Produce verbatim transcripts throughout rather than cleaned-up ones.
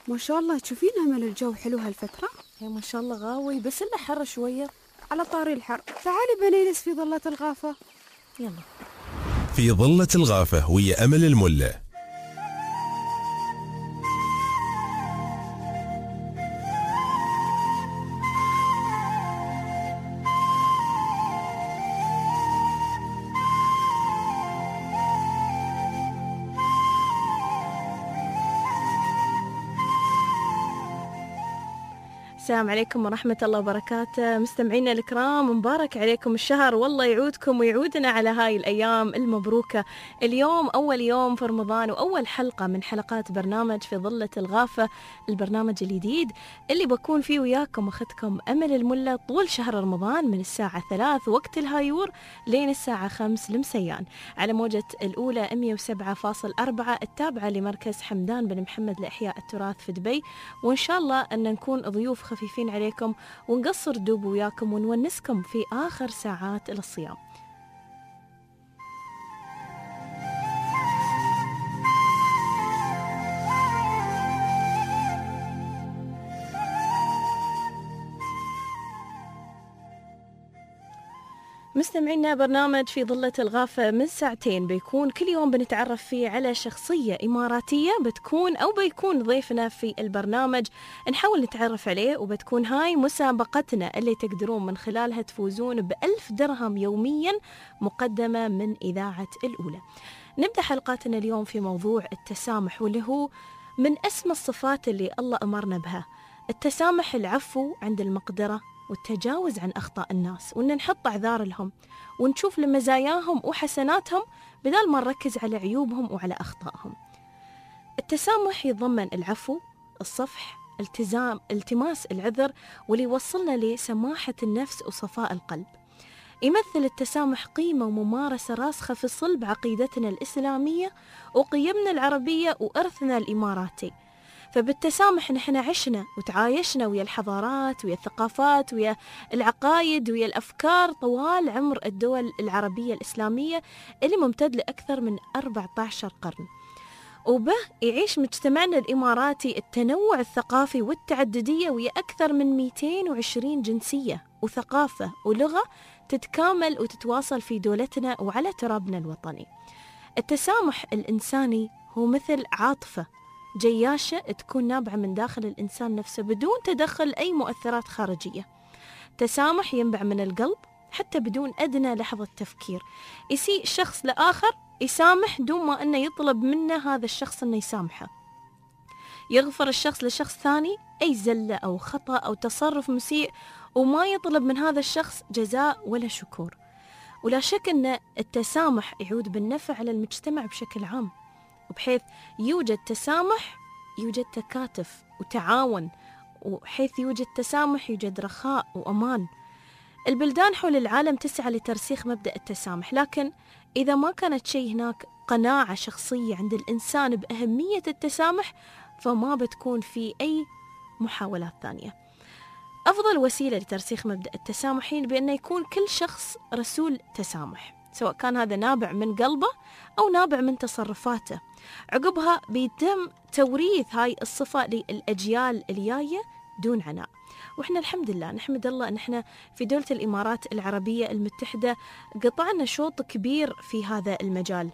ما شاء الله تشوفين أمل الجو حلو هالفترة. هي ما شاء الله غاوي، بس إلا حر شوية. على طاري الحر، تعالي بنجلس في ظلة الغافة. يلا. في ظلة الغافة ويا أمل الملة. السلام عليكم ورحمة الله وبركاته، مستمعينا الكرام، مبارك عليكم الشهر، والله يعودكم ويعودنا على هاي الأيام المبروكة. اليوم أول يوم في رمضان وأول حلقة من حلقات برنامج في ظلة الغافة، البرنامج الجديد اللي بكون فيه وياكم أخذكم أمل الملة طول شهر رمضان من الساعة ثلاث وقت الهايور لين الساعة خمس لمسيان على موجة الأولى مية وسبعة فاصل أربعة التابعة لمركز حمدان بن محمد لإحياء التراث في دبي. وإن شاء الله أن نكون ضيوف خفيفين عليكم ونقصر دوب وياكم ونونسكم في آخر ساعات الصيام. مستمعينا، برنامج في ظلة الغافة من ساعتين بيكون كل يوم بنتعرف فيه على شخصية إماراتية بتكون أو بيكون ضيفنا في البرنامج، نحاول نتعرف عليه، وبتكون هاي مسابقتنا اللي تقدرون من خلالها تفوزون بألف درهم يوميا مقدمة من إذاعة الأولى. نبدأ حلقاتنا اليوم في موضوع التسامح، واللي هو من أسمى الصفات اللي الله أمرنا بها. التسامح، العفو عند المقدرة، والتجاوز عن أخطاء الناس، وأن نحط أعذار لهم ونشوف لمزاياهم وحسناتهم بدل ما نركز على عيوبهم وعلى أخطائهم. التسامح يتضمن العفو، الصفح، التزام التماس العذر، واللي يوصلنا لسماحة النفس وصفاء القلب. يمثل التسامح قيمة وممارسة راسخة في صلب عقيدتنا الإسلامية وقيمنا العربية وإرثنا الإماراتي. فبالتسامح نحن عشنا وتعايشنا ويا الحضارات ويا الثقافات ويا العقائد ويا الأفكار طوال عمر الدول العربية الإسلامية اللي ممتد لأكثر من أربعة عشر قرن. وبه يعيش مجتمعنا الإماراتي التنوع الثقافي والتعددية ويا أكثر من مئتين وعشرين جنسية وثقافة ولغة تتكامل وتتواصل في دولتنا وعلى ترابنا الوطني. التسامح الإنساني هو مثل عاطفة جياشة تكون نابعة من داخل الإنسان نفسه بدون تدخل أي مؤثرات خارجية. تسامح ينبع من القلب حتى بدون أدنى لحظة تفكير. يسيء شخص لآخر يسامح دون ما أنه يطلب منه هذا الشخص أنه يسامحه. يغفر الشخص لشخص ثاني أي زلة أو خطأ أو تصرف مسيء وما يطلب من هذا الشخص جزاء ولا شكور. ولا شك أن التسامح يعود بالنفع على المجتمع بشكل عام، وبحيث يوجد تسامح يوجد تكاتف وتعاون، وحيث يوجد تسامح يوجد رخاء وأمان. البلدان حول العالم تسعى لترسيخ مبدأ التسامح، لكن إذا ما كانت شيء هناك قناعة شخصية عند الإنسان بأهمية التسامح فما بتكون في أي محاولات ثانية. أفضل وسيلة لترسيخ مبدأ التسامح هي بأن يكون كل شخص رسول تسامح، سواء كان هذا نابع من قلبه أو نابع من تصرفاته. عقبها بيتم توريث هاي الصفة للأجيال الجاية دون عناء. وإحنا الحمد لله نحمد الله أن إحنا في دولة الإمارات العربية المتحدة قطعنا شوط كبير في هذا المجال.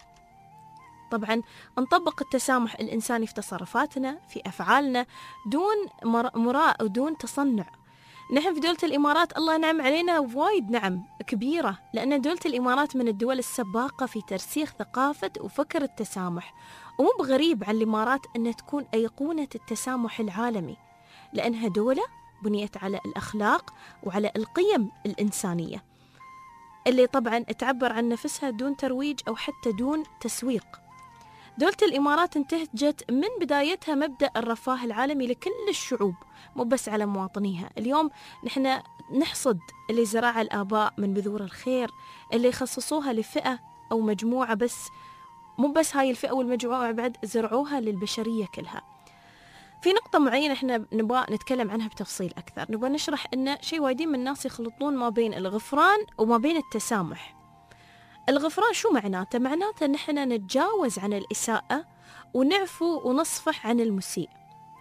طبعا نطبق التسامح الإنساني في تصرفاتنا في أفعالنا دون مراء ودون تصنع. نحن في دولة الإمارات الله نعم علينا وايد نعم كبيرة، لأن دولة الإمارات من الدول السباقة في ترسيخ ثقافة وفكر التسامح. ومو بغريب عن الإمارات أن تكون أيقونة التسامح العالمي، لأنها دولة بنيت على الأخلاق وعلى القيم الإنسانية اللي طبعا تعبر عن نفسها دون ترويج أو حتى دون تسويق. دولة الإمارات انتهجت من بدايتها مبدأ الرفاه العالمي لكل الشعوب، مو بس على مواطنيها. اليوم نحن نحصد اللي زرع الآباء من بذور الخير اللي يخصصوها لفئة أو مجموعة بس، مو بس هاي الفئة والمجموعة، بعد زرعوها للبشرية كلها. في نقطة معينة احنا نبغى نتكلم عنها بتفصيل أكثر. نبغى نشرح أن شيء وايدين من الناس يخلطون ما بين الغفران وما بين التسامح. الغفران شو معناته؟ معناته ان احنا نتجاوز عن الإساءة ونعفو ونصفح عن المسيء.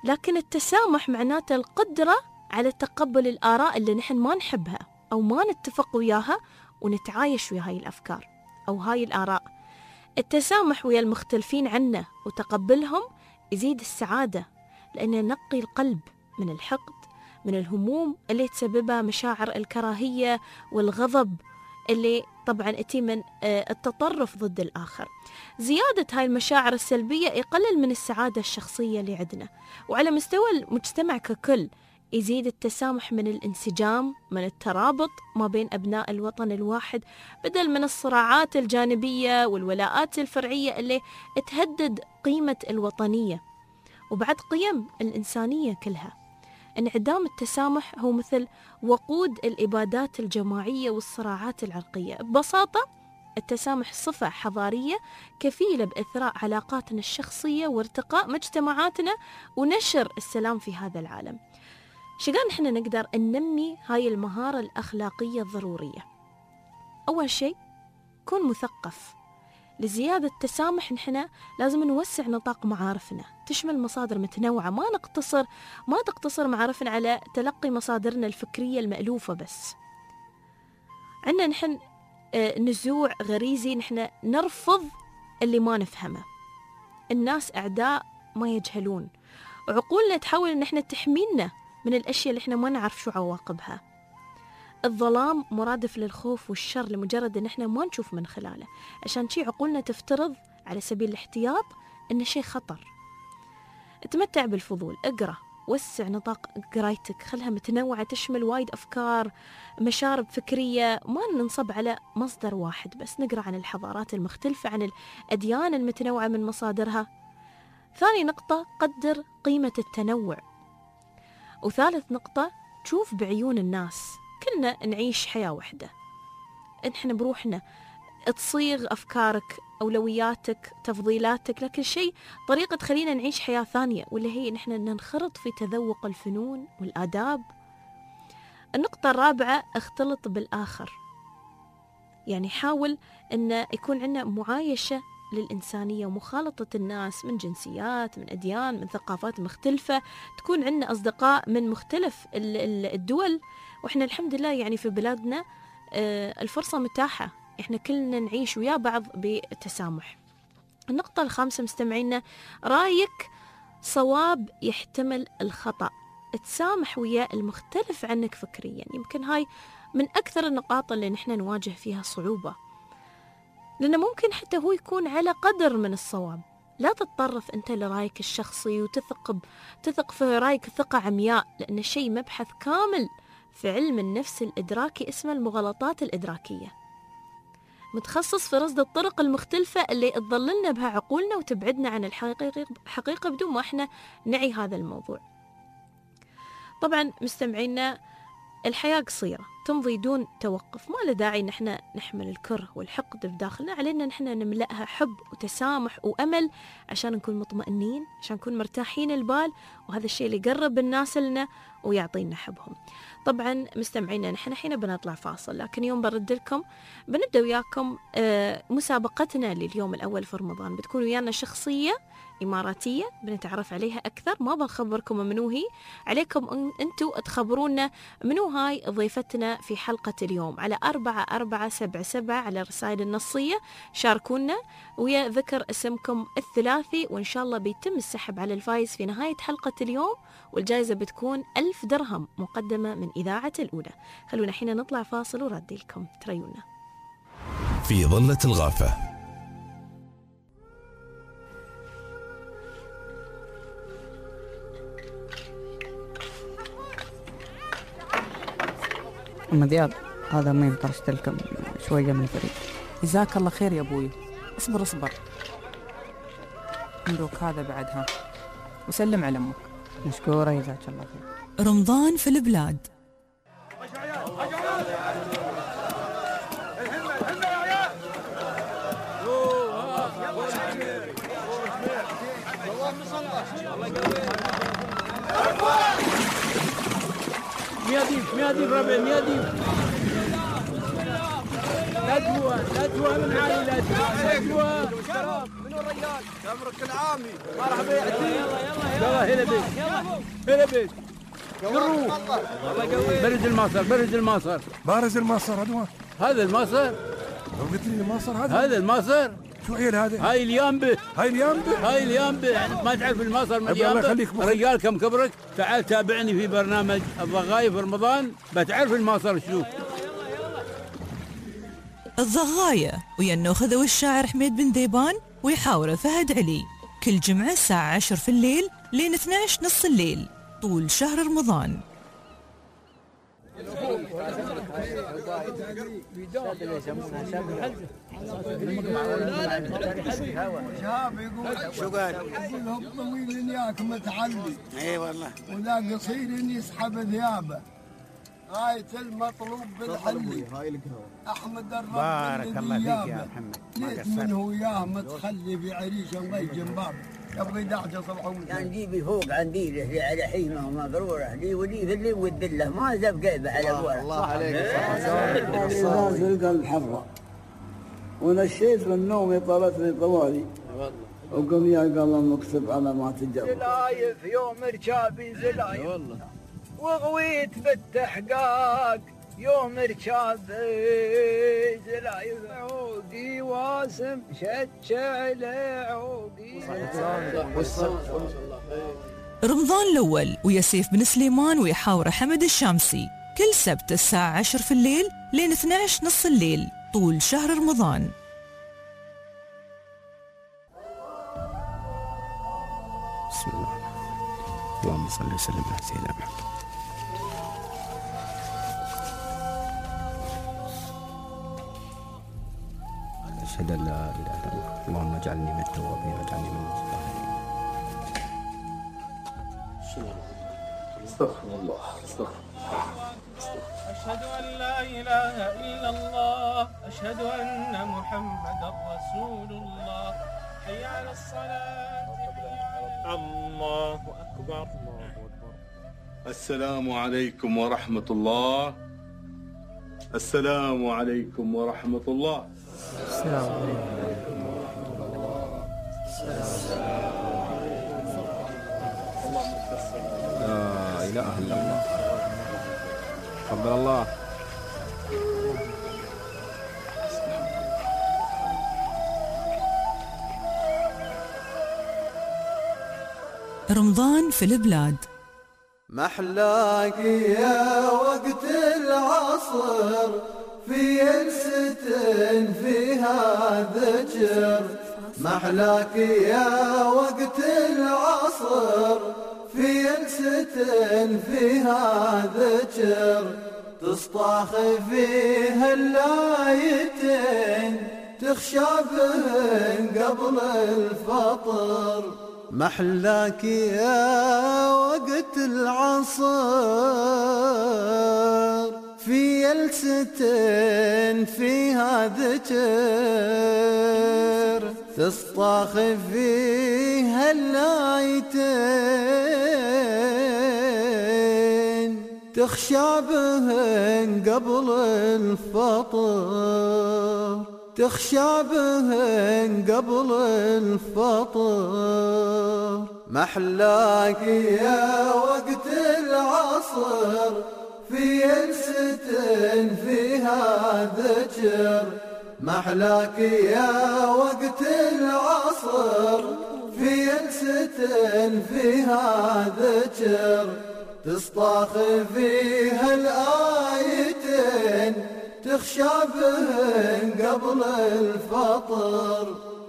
لكن التسامح معناته القدرة على تقبل الآراء اللي نحن ما نحبها أو ما نتفق وياها ونتعايش ويا هاي الأفكار أو هاي الآراء. التسامح ويا المختلفين عنا وتقبلهم يزيد السعادة، لأنه ينقي القلب من الحقد، من الهموم اللي تسببها مشاعر الكراهية والغضب اللي طبعا اتي من التطرف ضد الآخر. زيادة هاي المشاعر السلبية يقلل من السعادة الشخصية اللي عندنا، وعلى مستوى المجتمع ككل يزيد التسامح من الانسجام، من الترابط ما بين أبناء الوطن الواحد، بدل من الصراعات الجانبية والولاءات الفرعية اللي تهدد قيمة الوطنية وبعد قيم الإنسانية كلها. انعدام التسامح هو مثل وقود الإبادات الجماعية والصراعات العرقية. ببساطة التسامح صفة حضارية كفيلة بإثراء علاقاتنا الشخصية وارتقاء مجتمعاتنا ونشر السلام في هذا العالم. شقان نحن نقدر ننمي هاي المهارة الأخلاقية الضرورية؟ أول شيء كون مثقف. لزيادة التسامح نحن لازم نوسع نطاق معارفنا، تشمل مصادر متنوعة، ما نقتصر ما تقتصر معارفنا على تلقي مصادرنا الفكرية المألوفة بس. عندنا نحن نزوع غريزي، نحن نرفض اللي ما نفهمه. الناس أعداء ما يجهلون، وعقولنا تحاول ان احنا تحمينا من الأشياء اللي احنا ما نعرف شو عواقبها. الظلام مرادف للخوف والشر لمجرد ان احنا ما نشوف من خلاله، عشان شي عقولنا تفترض على سبيل الاحتياط ان شيء خطر. اتمتع بالفضول، اقرأ، وسع نطاق قرايتك، خلها متنوعة تشمل وايد أفكار، مشارب فكرية، ما ننصب على مصدر واحد بس. نقرأ عن الحضارات المختلفة، عن الأديان المتنوعة من مصادرها. ثاني نقطة، قدر قيمة التنوع. وثالث نقطة، تشوف بعيون الناس، كلنا نعيش حياة واحدة، نحن بروحنا تصيغ أفكارك، أولوياتك، تفضيلاتك، لكن شيء طريقة تخلينا نعيش حياة ثانية، واللي هي نحن ننخرط في تذوق الفنون والآداب. النقطة الرابعة، اختلط بالآخر، يعني حاول أن يكون عندنا معايشة للإنسانية ومخالطة الناس من جنسيات، من أديان، من ثقافات مختلفة. تكون عندنا أصدقاء من مختلف الدول، وإحنا الحمد لله يعني في بلادنا الفرصة متاحة، إحنا كلنا نعيش ويا بعض بتسامح. النقطة الخامسة مستمعينا، رايك صواب يحتمل الخطأ. تسامح ويا المختلف عنك فكريا، يمكن هاي من أكثر النقاط اللي نحن نواجه فيها صعوبة، لأنه ممكن حتى هو يكون على قدر من الصواب. لا تتطرف أنت لرأيك الشخصي وتثق تثق في رأيك ثقة عمياء، لأن الشيء مبحث كامل في علم النفس الإدراكي اسمه المغالطات الإدراكية، متخصص في رصد الطرق المختلفة اللي تضللنا بها عقولنا وتبعدنا عن الحقيقة حقيقة بدون ما احنا نعي هذا الموضوع. طبعا مستمعينا، الحياة قصيرة تمضي دون توقف، ما له داعي نحن نحمل الكره والحقد بداخلنا، علينا نحن نملأها حب وتسامح وأمل عشان نكون مطمئنين، عشان نكون مرتاحين البال، وهذا الشيء اللي يقرب الناس لنا ويعطينا حبهم. طبعا مستمعينا، نحن حين بنطلع فاصل، لكن يوم برد لكم بنبدأ وياكم مسابقتنا لليوم الأول في رمضان. بتكون ويانا شخصية إماراتية بنتعرف عليها أكثر، ما بنخبركم منو هي، عليكم أن أنتوا تخبرونا منو هاي ضيفتنا في حلقة اليوم على أربعة أربعة سبعة سبعة على الرسائل النصية. شاركونا ويا ذكر اسمكم الثلاثي، وإن شاء الله بيتم السحب على الفايز في نهاية حلقة اليوم، والجائزة بتكون ألف درهم مقدمة من إذاعة الأولى. خلونا حين نطلع فاصل وردي لكم تريونا في ظلة الغافة. أم دياب، هذا مين طرشت لكم شوية من الفريق. جزاك الله خير يا أبوي. اصبر اصبر، عندك هذا بعدها، وسلم على أمك. مشكورة، جزاك الله خير. رمضان في البلاد. مياديف مياديف ربع مياديف، لا تهوى لا تهوى من عالي، لا تهوى. منو الرجال؟ تمرك العامي. مرحبا يا عتيق. يلا يلا يلا هلا بك. هلا بيت شروف برد المصر برد المصر بارز المصر هذا هذا المصر لو قلت لي المصر هذا هذا المصر شو عيل هذا؟ هاي اليامبه هاي اليامبه هاي اليامبه يعني ما تعرف المصر من الله اليامبه يخليك رجال كم كبرك تعال تابعني في برنامج الضغايف رمضان بتعرف المصر شو الضغاية ويا النوخذة والشاعر حميد بن ذيبان ويحاوره فهد علي كل جمعة الساعة عشر في الليل لين اثني عشر نص الليل طول شهر رمضان. شو قال؟ يقول لهم طويل ياك متعلي اي والله ولا قصير يسحب ثيابه غاية المطلوب بالحلي احمد الرب بارك الله فيك يا محمد ليت من هو وياه متخلي في عريشه الله جنباب يبغى يدعجه صبح كان جيبي فوق عندي لي على حيمه ومبروره لي ولي في اللي ودله ما زب قيبه على ابوها الله عليك الناس القلب حفره ونشيت من نومي طلتني طوالي وقم يا قلم مكسب على ما تجرب زلايف يوم ركابي زلايف والله وغويت بالتحقاق يوم ركابي زلايف عودي واسم شتشعل عودي رمضان الأول ويا سيف بن سليمان ويحاوره حمد الشامسي كل سبت الساعة عشر في الليل لين اثني عشر نص الليل طول شهر رمضان. بسم الله اللهم صل وسلم على سيدنا محمد. أشهد أن لا إله إلا الله اللهم اجعلني من التوابين واجعلني من المتطهرين. استغفر الله استغفر أشهد أن لا إله إلا الله أشهد أن محمدا رسول الله حي على الصلاة الله أكبر الله أكبر. السلام عليكم ورحمة الله. السلام عليكم ورحمة الله. السلام عليكم ورحمة الله. لا إله إلا الله. تقبل الله. رمضان في البلاد. محلاك يا وقت العصر في جلسة فيها ذكر محلاك يا وقت العصر في جلسة فيها ذكر تصطاخ فيها اللايتين تخشى بهن قبل الفطر محلاك يا وقت العصر في جلسة فيها ذكر تصطاخ فيها اللايتين تخشى بهن قبل الفطر تخشى بهن قبل الفطر محلاك يا وقت العصر في جلسة فيها ذكر محلاك يا وقت العصر في جلسة فيها ذكر تصطاخ فيها الآيتين تخشى بهن قبل الفطر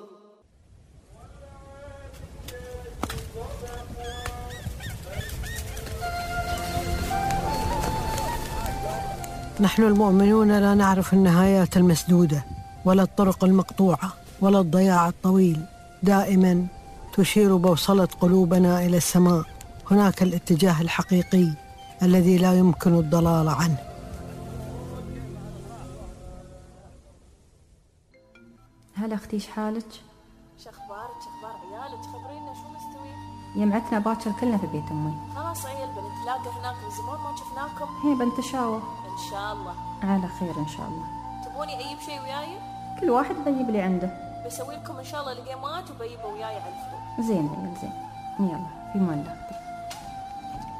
نحن المؤمنون لا نعرف النهايات المسدودة ولا الطرق المقطوعة ولا الضياع الطويل دائما تشير بوصلة قلوبنا إلى السماء هناك الاتجاه الحقيقي الذي لا يمكن الضلال عنه. هلا اختي ايش حالك؟ شو اخبارك؟ شو اخبار عيالك؟ خبرينا شو مستوي؟ يمعتنا باكر كلنا في بيت امي. خلاص عيال بنتلاقى هناك من زمان ما شفناكم. هي بنتشاور ان شاء الله. على خير ان شاء الله. تبوني اجيب شيء وياي؟ كل واحد بيجيب اللي عنده. بسوي لكم ان شاء الله الجيمات وبيجيبوا وياي على الفطور. زين عيال زين. يلا في مان اختي.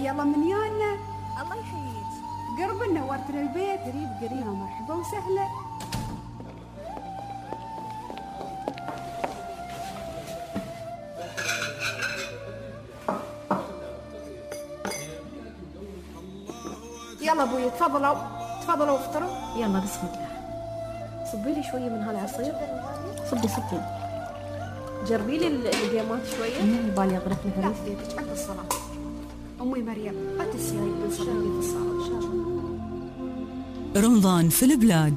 حي الله من يانا. الله يحييك. قرب نورتنا البيت. قريب قريب. يا مرحبا وسهلا. يلا ابوي تفضلوا تفضلوا افطروا. يلا بسم الله. صبي لي شويه من هالعصير. صبي صبي. جربي لي القيمات شويه. من بالي اغرف لها لا في بيتك عقب الصلاه. امي مريم لا تنسيني بنصلي في الصلاه ان شاء الله. رمضان في البلاد.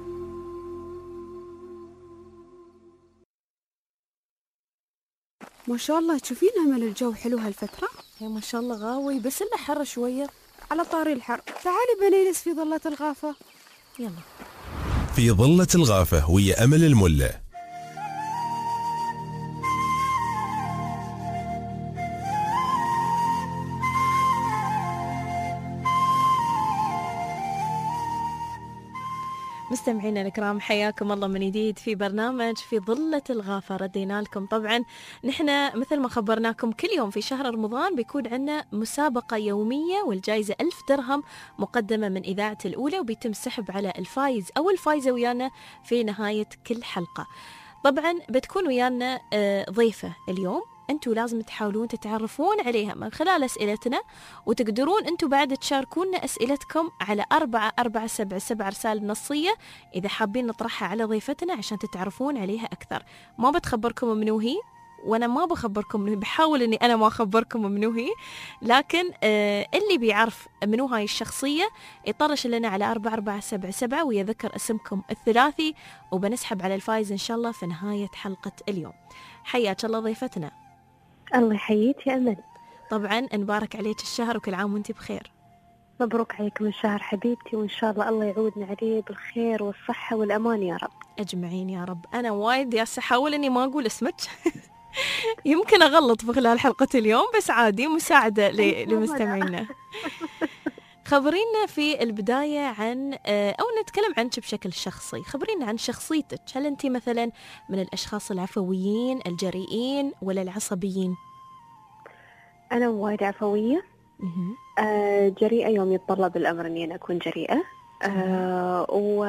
ما شاء الله تشوفين امل الجو حلو هالفتره. يا ما شاء الله غاوي بس إلا حر شويه. على طاري الحر تعالي بنجلس في ظلة الغافة. يلا. في ظلة الغافة ويا أمل الملة. مستمعينا الكرام حياكم الله من جديد في برنامج في ظلة الغافة. ردينا لكم طبعا نحن مثل ما خبرناكم كل يوم في شهر رمضان بيكون عندنا مسابقة يومية والجائزة ألف درهم مقدمة من إذاعة الأولى وبيتم السحب على الفايز أو الفايزة ويانا في نهاية كل حلقة. طبعا بتكون ويانا ضيفة اليوم أنتوا لازم تحاولون تتعرفون عليها من خلال أسئلتنا وتقدرون أنتوا بعد تشاركونا أسئلتكم على أربعة أربعة سبعة سبعة رسالة نصية إذا حابين نطرحها على ضيفتنا عشان تتعرفون عليها أكثر. ما بتخبركم منو هي وأنا ما بخبركم منو، بحاول أني أنا ما أخبركم منو هي، لكن آه اللي بيعرف منو هاي الشخصية يطرش لنا على أربعة أربعة سبعة سبعة ويذكر اسمكم الثلاثي وبنسحب على الفايز إن شاء الله في نهاية حلقة اليوم. حياك الله ضيفتنا. الله يحييك يا أمل. طبعا نبارك عليك الشهر وكل عام وانت بخير. مبروك عليكم الشهر حبيبتي وإن شاء الله الله يعودنا عليه بالخير والصحة والأمان يا رب. أجمعين يا رب. أنا وايد يا أحاول إني ما أقول اسمك يمكن أغلط في خلال حلقة اليوم بس عادي مساعدة لمستمعينا. خبرينا في البداية عن أو نتكلم عنك بشكل شخصي. خبرينا عن شخصيتك. هل أنت مثلا من الأشخاص العفويين الجريئين ولا العصبيين؟ أنا وايد عفوية. آه جريئة يوم يتطلب الأمر أني أنا أكون جريئة. آه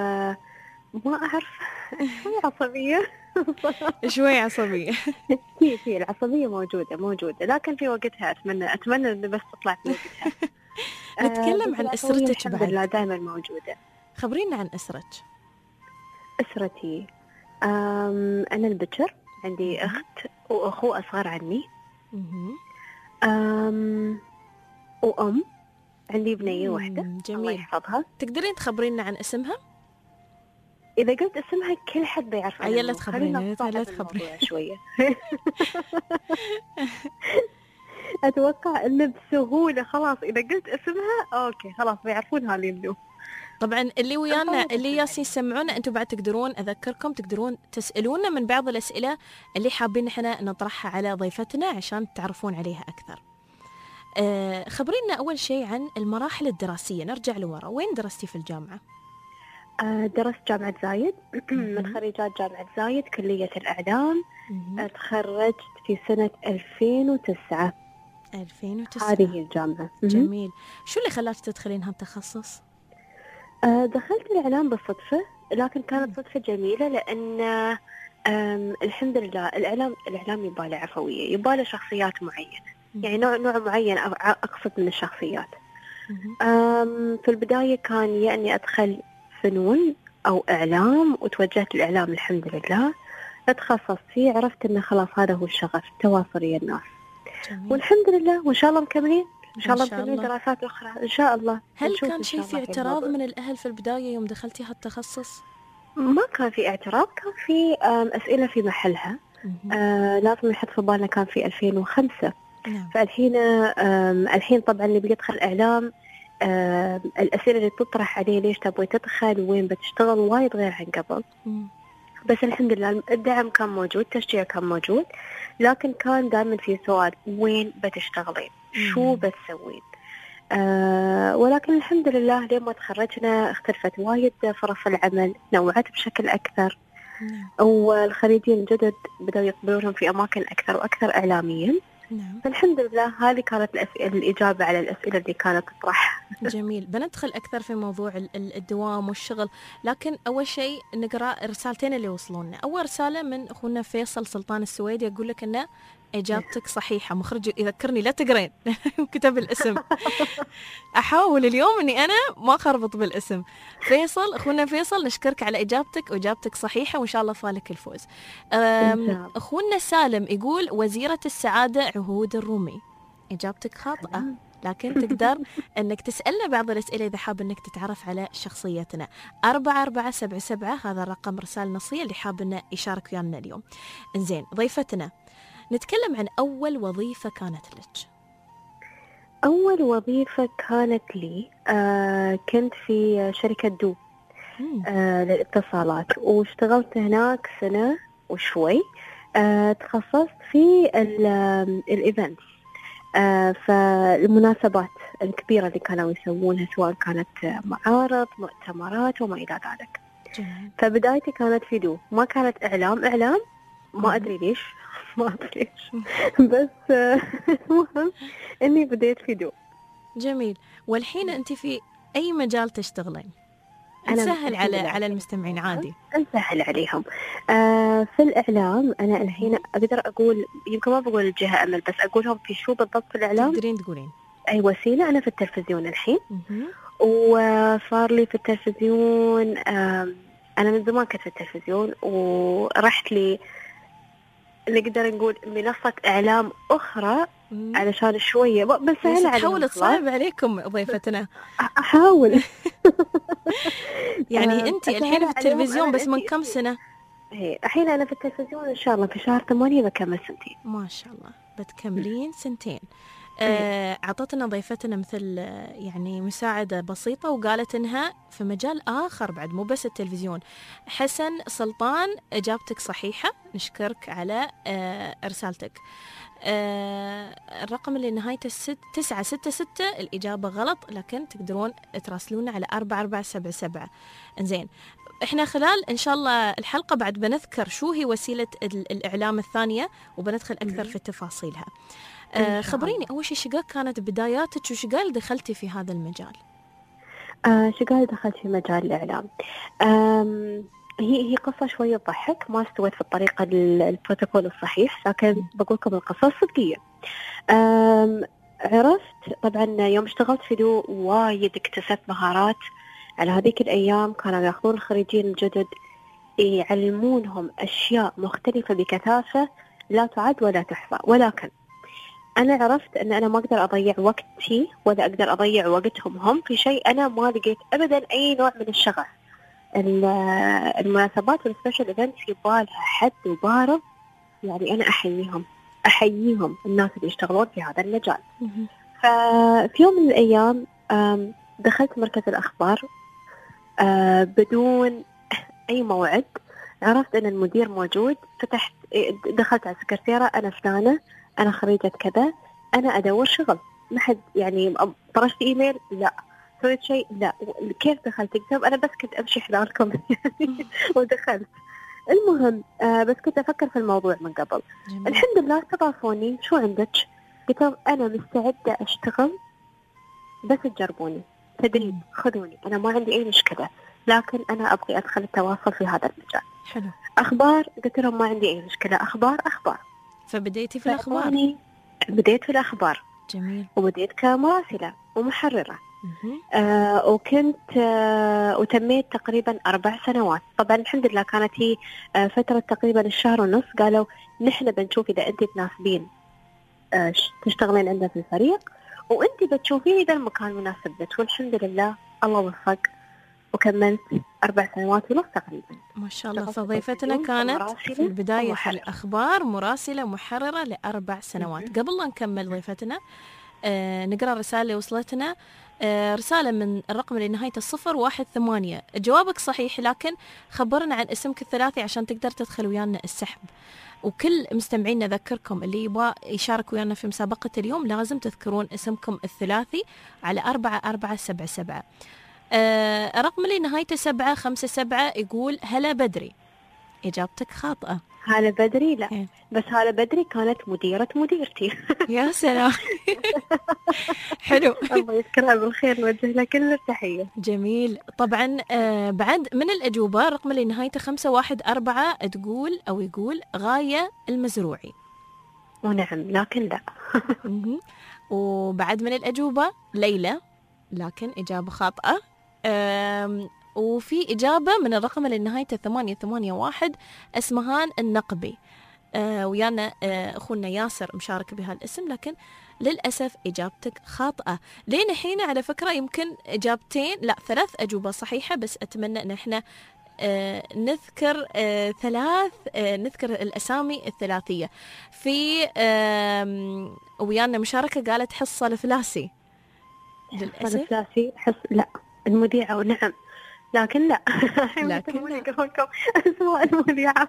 وما أعرف شوي عصبية. شوي عصبية. في في العصبية موجودة موجودة لكن في وقتها أتمنى أتمنى إنه بس تطلع في وقتها. نتكلم عن أسرتك بعد. الحمد لله دائما موجودة. خبرينا عن أسرتك. أسرتي أنا البكر، عندي أخت وأخو أصغر عني. أم وأم، عندي بنية واحدة. جميل. الله يحفظها. تقدرين تخبرينا عن اسمها؟ إذا قلت اسمها كل حد بيعرف. يلا تخبرينا. لا تخبرينا شوية. أتوقع إنه بسهولة خلاص إذا قلت اسمها أوكي خلاص بيعرفون هالي منو. طبعا اللي ويانا اللي ياسين يسمعونا أنتم بعد تقدرون أذكركم تقدرون تسألونا من بعض الأسئلة اللي حابين إحنا نطرحها على ضيفتنا عشان تعرفون عليها أكثر. أه خبرينا أول شيء عن المراحل الدراسية. نرجع لورا، وين درستي في الجامعة؟ أه درست جامعة زايد. من خريجات جامعة زايد كلية الإعلام. تخرجت في سنة ألفين وتسعة. ألفين وتسعة هذه الجامعة. جميل. شو اللي خلاك تدخلين هالتخصص؟ أه دخلت الإعلام بالصدفة لكن كانت صدفة جميلة لأن الحمد لله الإعلام الإعلام يباله عفوية، يباله شخصيات معينة. يعني نوع نوع معين أقصد من الشخصيات. في البداية كان يعني أدخل فنون أو إعلام وتوجهت للإعلام الحمد لله. اتخصصت فيه، عرفت إنه خلاص هذا هو الشغف، تواصل ويا الناس. جميل. والحمد لله وإن شاء الله مكملين إن شاء الله مكملين دراسات أخرى إن شاء الله. هل كان شيء في اعتراض من الأهل في البداية يوم دخلتي هالتخصص؟ ما كان في اعتراض، كان في أسئلة في محلها. آه لازم نحط في بالنا كان في ألفين وخمسة. نعم. فالحين الحين طبعا اللي بيدخل إعلام الأسئلة اللي تطرح عليه ليش تبغي تدخل وين بتشتغل وايد غير عن قبل. مم. بس الحمد لله الدعم كان موجود، التشجيع كان موجود، لكن كان دائما في سؤال وين بتشتغلين، شو بتسوين. آه ولكن الحمد لله لين ما تخرجنا اختلفت وايد فرص العمل، نوعت بشكل أكثر. مم. والخريجين الجدد بدأوا يقبلونهم في أماكن أكثر وأكثر إعلاميا. نعم. فالحمد لله هذه كانت الأسئلة الإجابة على الأسئلة اللي كانت تطرح. جميل. بندخل أكثر في موضوع الدوام والشغل، لكن أول شيء نقرأ رسالتين اللي وصلونا. أول رسالة من أخونا فيصل سلطان السويدي يقول لك أنه إجابتك صحيحة. مخرج يذكرني لا تقرين كتب الاسم. أحاول اليوم أني أنا ما أخربط بالاسم. فيصل، أخونا فيصل، نشكرك على إجابتك، وإجابتك صحيحة وإن شاء الله فالك الفوز. أخونا سالم يقول وزيرة السعادة عهود الرومي. إجابتك خاطئة، لكن تقدر أنك تسألنا بعض الأسئلة إذا حاب أنك تتعرف على شخصيتنا. أربعة أربعة سبعة سبعة هذا الرقم رسالة نصية اللي حاب أنه يشارك ويانا اليوم. إنزين، ضيفتنا نتكلم عن أول وظيفة كانت لك. أول وظيفة كانت لي آه كنت في شركة دو آه للاتصالات، واشتغلت هناك سنة وشوي. آه تخصصت في الإيفنتس، آه فالمناسبات الكبيرة اللي كانوا يسوونها، سواء كانت معارض، مؤتمرات وما إلى ذلك. جميل. فبدايتي كانت في دو، ما كانت إعلام إعلام ما أدري ليش ما أدري ليش بس المهم إني بديت في دو. جميل. والحين أنت في أي مجال تشتغلين؟ نسهل على على المستمعين عادي. نسهل عليهم. آه في الإعلام أنا الحين أقدر أقول، يمكن ما بقول الجهة أمل، بس أقولهم في شو بالضبط في الإعلام. تقدرين تقولين أي وسيلة. أنا في التلفزيون الحين، وصار لي في التلفزيون. آه أنا من زمان كنت في التلفزيون، ورحت لي نقدر نقول منصة إعلام أخرى مم. علشان شوية بس هلا تحاول تصعب عليكم ضيفتنا. أحاول. يعني أنت الحين في التلفزيون بس من كم سنة؟ إيه الحين أنا في التلفزيون إن شاء الله في شهر ثمانية بكمل سنتين. ما شاء الله بتكملين سنتين. آه عطتنا ضيفتنا مثل يعني مساعدة بسيطة، وقالت إنها في مجال آخر بعد مو بس التلفزيون. حسن سلطان إجابتك صحيحة، نشكرك على آه رسالتك. آه الرقم اللي نهايته ست تسعة ستة ستة الإجابة غلط، لكن تقدرون تراسلونا على أربعة أربعة سبعة سبعة. إنزين، إحنا خلال إن شاء الله الحلقة بعد بنذكر شو هي وسيلة الإعلام الثانية، وبندخل أكثر في تفاصيلها. آه خبريني أول شيء شقال كانت بداياتك، وشقال دخلتي في هذا المجال؟ آه شقال دخلت في مجال الإعلام. هي هي قصة شوية تضحك، ما استوت في الطريقة البروتوكول الصحيح، لكن بقول لكم القصة صدقية. عرفت طبعا يوم اشتغلت في دو وايد اكتسبت مهارات. على هذيك الأيام كانوا يأخذون الخريجين الجدد يعلمونهم أشياء مختلفة بكثافة لا تعد ولا تحصى، ولكن أنا عرفت أن أنا ما أقدر أضيع وقتي ولا أقدر أضيع وقتهم هم في شيء أنا ما لقيت أبدا أي نوع من الشغف. المناسبات والسبيشال إيفنتس يبالها حد وبارض، يعني أنا أحييهم أحييهم الناس اللي يشتغلون في هذا المجال. ففي يوم من الأيام دخلت مركز الأخبار بدون أي موعد. عرفت أن المدير موجود، فتحت دخلت على السكرتيرة، أنا فلانة، أنا خريجة كذا، أنا أدور شغل. ما حد يعني طرشت إيميل؟ لا. سويت شيء؟ لا. كيف دخلت كتاب؟ أنا بس كنت أمشي حلالكم يعني ودخلت. المهم آه بس كنت أفكر في الموضوع من قبل. جميل. الحمد لله استضافوني. شو عندك؟ قلت أنا مستعدة أشتغل بس تجربوني تدريب، خذوني، أنا ما عندي أي مشكلة، لكن أنا أبغي أدخل التواصل في هذا المجال. حلو. أخبار؟ قلت لهم ما عندي أي مشكلة، أخبار أخبار. فبديتي في الأخبار؟ بديت في الأخبار. جميل. وبديت كمراسلة ومحررة. آه وكنت آه وتميت تقريبا أربع سنوات. طبعا الحمد لله كانت هي آه فترة تقريبا الشهر ونص. قالوا نحن بنشوف إذا أنت تناسبين آه تشتغلين عندنا في الفريق، وأنت بتشوفين إذا المكان مناسب لك. والحمد لله الله وفق وكملت أربع سنوات ونص تقريبا. ما شاء الله. فضيفتنا كانت في البداية في الأخبار مراسلة محررة لأربع سنوات. م- قبل لا نكمل ضيفتنا آه نقرأ الرسالة اللي وصلتنا. آه رسالة من الرقم اللي نهايته الصفر واحد ثمانية. جوابك صحيح، لكن خبرنا عن اسمك الثلاثي عشان تقدر تدخل ويانا السحب. وكل مستمعين نذكركم اللي يبغى يشارك ويانا في مسابقة اليوم لازم تذكرون اسمكم الثلاثي على أربعة أربعة سبعة سبعة. آه الرقم اللي نهايته سبعة خمسة سبعة يقول هلا بدري. إجابتك خاطئة. هالة بدري لا، بس هالة بدري كانت مديرة مديرتي. يا سلام. حلو. الله يذكرها بالخير، نوجه لها كل التحية. جميل. طبعا آه بعد من الأجوبة الرقم اللي نهايته خمسة واحد أربعة تقول أو يقول غاية المزروعي. ونعم لكن لا. وبعد من الأجوبة ليلى، لكن إجابة خاطئة. وفي إجابة من الرقم اللي نهايته ثمانية ثمانية واحد اسمهان النقبي. آه ويانا آه أخونا ياسر مشارك بهالاسم، لكن للأسف إجابتك خاطئة. لين حين على فكرة يمكن إجابتين لا ثلاث أجوبة صحيحة، بس أتمنى أن احنا آه نذكر آه ثلاث آه نذكر الأسامي الثلاثية. في آه ويانا مشاركة قالت حصة الفلاسي. للأسف الفلاسي حص لا المذيعة، ونعم لكن لا. لكن لكم اسماء المذيعة.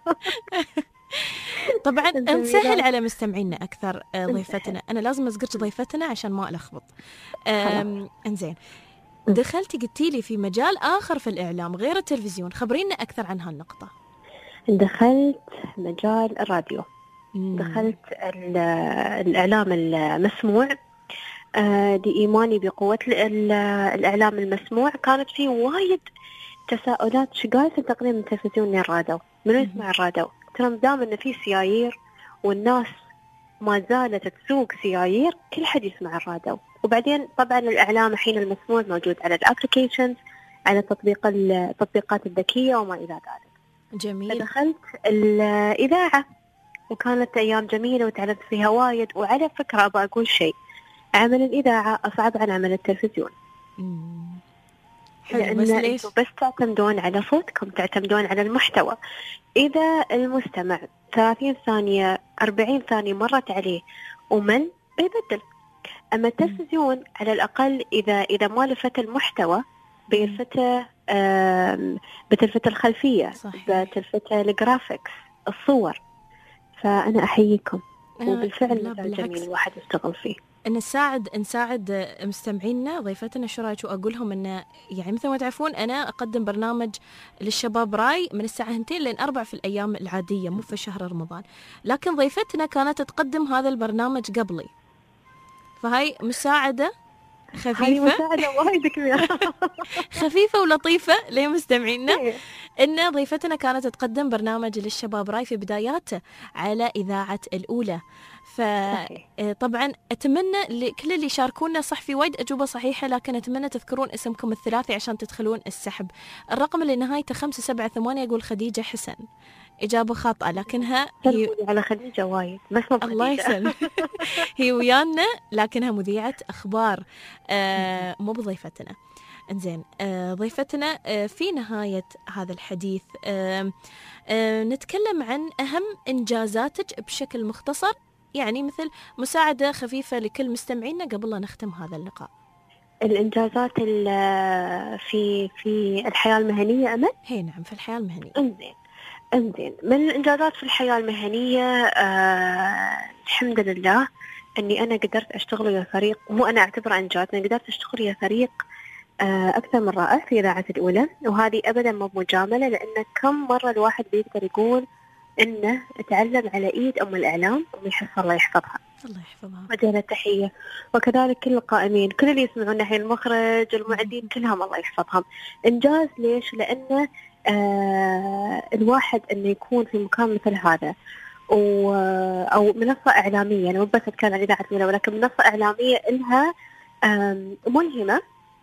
طبعا نسهل على مستمعينا أكثر. ضيفتنا أنا لازم أذكرك ضيفتنا عشان ما ألخبط. انزين، دخلتي قلتي لي في مجال آخر في الإعلام غير التلفزيون، خبرينا أكثر عن هالنقطة. دخلت مجال الراديو. مم. دخلت الإعلام المسموع لإيماني بقوة الإعلام المسموع. كانت في وايد تساؤلات شقاية تقديم من تلفزيون الراديو، منو يسمع الراديو؟ ترى دام إن في سيايير والناس ما زالت تسوق سيايير، كل حد يسمع الراديو. وبعدين طبعا الإعلام الحين المسموع موجود على الابليكيشنز، على تطبيق التطبيقات الذكية وما إلى ذلك. جميل. فدخلت الإذاعة وكانت أيام جميلة وتعلمت فيها وايد. وعلى فكرة أبغى أقول شيء، عمل الإذاعة أصعب عن عمل التلفزيون. حلو. بس ليش؟ بس تعتمدون على صوتكم، تعتمدون على المحتوى. إذا المستمع ثلاثين ثانية أربعين ثانية مرت عليه ومل بيبدل. أما التلفزيون على الأقل إذا إذا ما لفت المحتوى بيلفته بتلفت الخلفية، بتلفت الجرافيكس، الصور. فأنا أحييكم، وبالفعل مجال جميل الواحد يشتغل فيه. نساعد نساعد مستمعينا ضيفتنا. شو رايك أقول لهم إن يعني مثل ما تعرفون أنا أقدم برنامج للشباب راي من الساعة اثنتين لين أربع في الأيام العادية، مو في شهر رمضان. لكن ضيفتنا كانت تقدم هذا البرنامج قبلي، فهاي مساعدة خفيفة. هاي مساعدة وايد كبيرة. خفيفة ولطيفة لمستمعينا. إن ضيفتنا كانت تقدم برنامج للشباب راي في بداياته على إذاعة الأولى. فطبعا أتمنى لكل اللي يشاركونا، صح في وايد أجوبة صحيحة، لكن أتمنى تذكرون اسمكم الثلاثي عشان تدخلون السحب. الرقم اللي نهايته خمسة سبعة ثمانية يقول خديجة حسن. إجابة خاطئة، لكنها هي على خديجة وايد بس ما الله يسلم. هي ويانا لكنها مذيعة أخبار آه مو بضيفتنا. انزين آه ضيفتنا آه في نهاية هذا الحديث آه آه نتكلم عن أهم إنجازاتك بشكل مختصر، يعني مثل مساعدة خفيفة لكل مستمعينا قبل لا نختم هذا اللقاء. الإنجازات في في الحياة المهنية أمل؟ هي نعم، في الحياة المهنية. انزين انزين من الإنجازات في الحياة المهنية آه الحمد لله أني أنا قدرت أشتغل ويا فريق، مو أنا أعتبره إنجاز، أنا قدرت أشتغل ويا فريق آه أكثر من رائع في إذاعة الأولى. وهذه أبدا مو مجاملة، لأن كم مرة الواحد بيقدر يقول إنه تعلم على إيد أم الإعلام ويحس الله يحفظها. الله يحفظها. وجهنا التحية. وكذلك كل القائمين، كل اللي يسمعون الحين، المخرج، المعدين، كلهم الله يحفظهم. إنجاز ليش؟ لأن آه الواحد إنه يكون في مكان مثل هذا و أو منصة إعلامية، أنا مو بس أتكلم عن إذاعة الأولى، ولكن منصة إعلامية إلها ملهمة.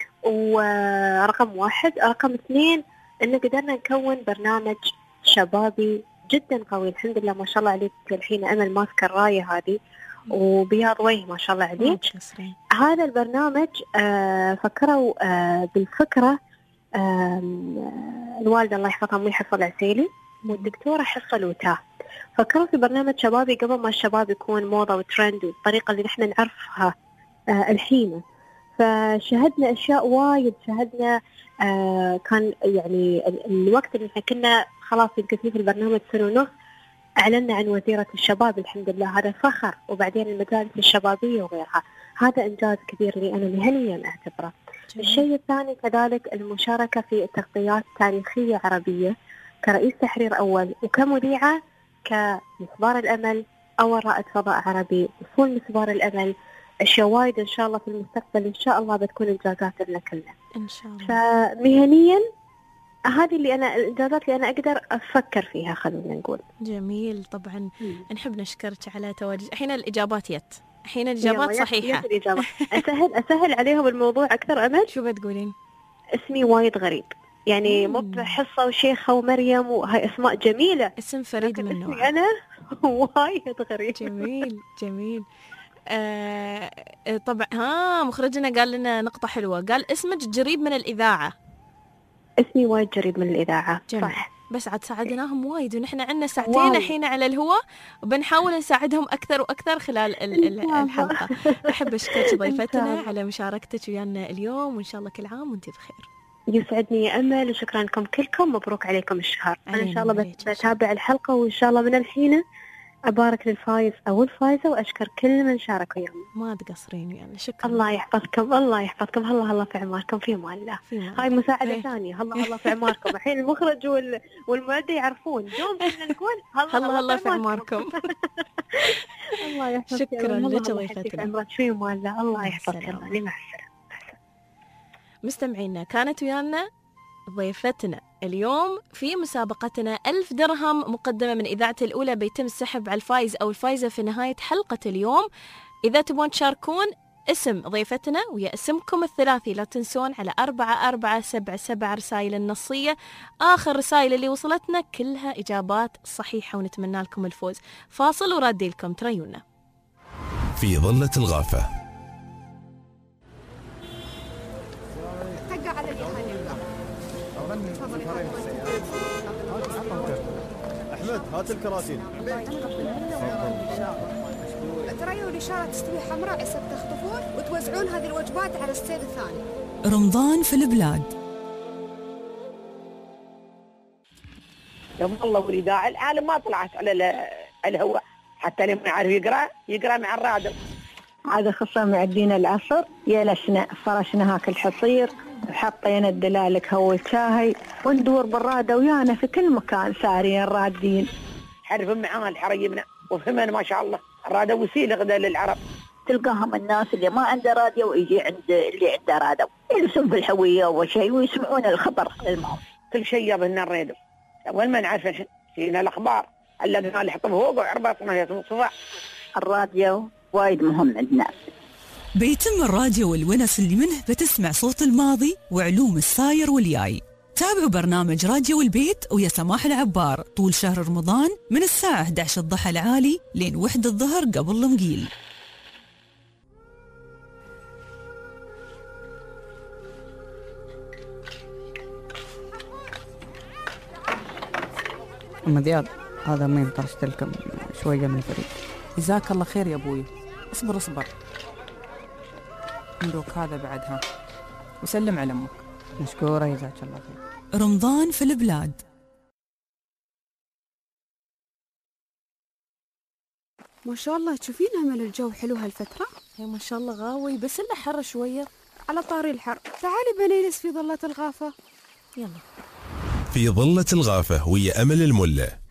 ورقم واحد، رقم اثنين إنه قدرنا نكون برنامج شبابي جدا قوي. الحمد لله ما شاء الله عليك الحين أمل ماسكة الراية هذه، وبياض وجه ما شاء الله عليك. هذا البرنامج آه فكروا آه بالفكرة آه الوالدة الله يحفظها أمي حصة العسيلي والدكتورة حصة لوتاه. فكروا في برنامج شبابي قبل ما الشباب يكون موضة وترند والطريقة اللي نحن نعرفها آه الحين. فشهدنا أشياء وايد، شهدنا آه كان يعني الوقت اللي احنا كنا خلاص يمكن في البرنامج سنة ونص أعلنا عن وزيرة الشباب، الحمد لله هذا فخر. وبعدين المجالس الشبابية وغيرها، هذا إنجاز كبير لي أنا مهنيا أعتبره. الشيء الثاني كذلك المشاركة في التغطيات التاريخية عربية كرئيس تحرير أول وكمذيعة كمسبار الأمل أو رائد فضاء عربي، وصول مسبار الأمل، أشياء وايد إن شاء الله في المستقبل إن شاء الله بتكون إنجازات لنا كلنا إن شاء الله. فمهنيا هذه اللي أنا الإنجازات اللي أنا أقدر أفكر فيها، خلونا نقول. جميل. طبعا مم. نحب نشكرك على تواجد. الحين الإجابات يت الحين الإجابات صحيحة. الإجابة. أسهل أسهل عليهم الموضوع أكثر. أمل شو بتقولين؟ اسمي وايد غريب، يعني مو حصة وشيخة ومريم وهاي أسماء جميلة، اسم فريد من نوعه. أنا وايد غريب. جميل جميل. آه طبعا ها مخرجنا قال لنا نقطة حلوة، قال اسمك جريب من الإذاعة. اسمي وايد جريب من الإذاعة. جميل. صح. بس عاد ساعدناهم وايد، ونحن عندنا ساعتين الحين على الهواء، وبنحاول نساعدهم أكثر وأكثر خلال الحلقة. أحب أشكرك ضيفتنا على مشاركتك ويانا اليوم، وإن شاء الله كل عام وأنت بخير. يسعدني يا أمل، وشكرا لكم كلكم، مبروك عليكم الشهر. أنا إن شاء الله بتابع الحلقة، وإن شاء الله من الحين أبارك للفايز أو الفايزة، وأشكر كل من شارك ويانا. ما تقصرين ويانا. شكرا. الله يحفظكم، الله يحفظكم. الله الله في عماركم، في أمان الله. هاي مساعدة هي. ثانية. الله الله في عماركم. الحين المخرج وال... والمؤدي يعرفون دوم كنا نقول الله الله, الله في عماركم. الله يحفظك. شكرا لك ضيفتنا. في أمان الله. الله يحفظك. الله لي مع السلامة. مستمعينا، كانت ويانا ضيفتنا اليوم في مسابقتنا ألف درهم مقدمة من إذاعة الأولى، بيتم السحب على الفايز أو الفايزة في نهاية حلقة اليوم. إذا تبون تشاركون اسم ضيفتنا ويا اسمكم الثلاثي لا تنسون على أربعة أربعة سبعة سبعة رسائل النصية. آخر رسائل اللي وصلتنا كلها إجابات صحيحة، ونتمنى لكم الفوز. فاصل ورادي لكم تريونا في ظلة الغافة. أحمد هات الكراسي. تريوا الإشارة تستوي حمراء حسب تخطفون وتوزعون هذه الوجبات على السيد الثاني. رمضان في البلاد. يوم الله والإذاعة العالم ما طلعت على الهواء، حتى اللي ما يعرف يقرأ يقرأ مع الرادة. هذا خصوصا معدين العصر جلسنا فرشنا هاك الحصير وحطينا الدلالك هو الشاهي، وندور بالرادة ويانا في كل مكان سارين رادين. حرف معانا الحريبنا وفهمنا ما شاء الله. الرادة وسيلة غدا للعرب. تلقاهم الناس اللي ما عنده راديو ويجي عند اللي عنده راديو يلبسون في الحوية وشيء ويسمعون الخبر المهم. كل شيء يابهنا الراديو. أول ما نعرف فينا الأخبار اللي نحطه فوق وعربطنا يا صباح. الراديو وايد مهم عندنا. بيتم الراديو والونس اللي منه بتسمع صوت الماضي وعلوم الساير والياي. تابعوا برنامج راديو البيت ويا سماح العبار طول شهر رمضان من الساعة إحدى عشر الضحى العالي لين واحد الظهر قبل المقيل. أم زياد، هذا مين ترشت لكم شوية من الفريق. جزاك الله خير يا أبوي. اصبر اصبر. مبروك هذا بعدها، وسلم على أمك. مشكورة جزاك الله خير. رمضان في البلاد. ما شاء الله تشوفين أمل الجو حلو هالفترة؟ هي ما شاء الله غاوي، بس إلا حر شوية. على طاري الحر، تعالي بنجلس في ظلة الغافة. يلا. في ظلة الغافة ويا أمل الملة.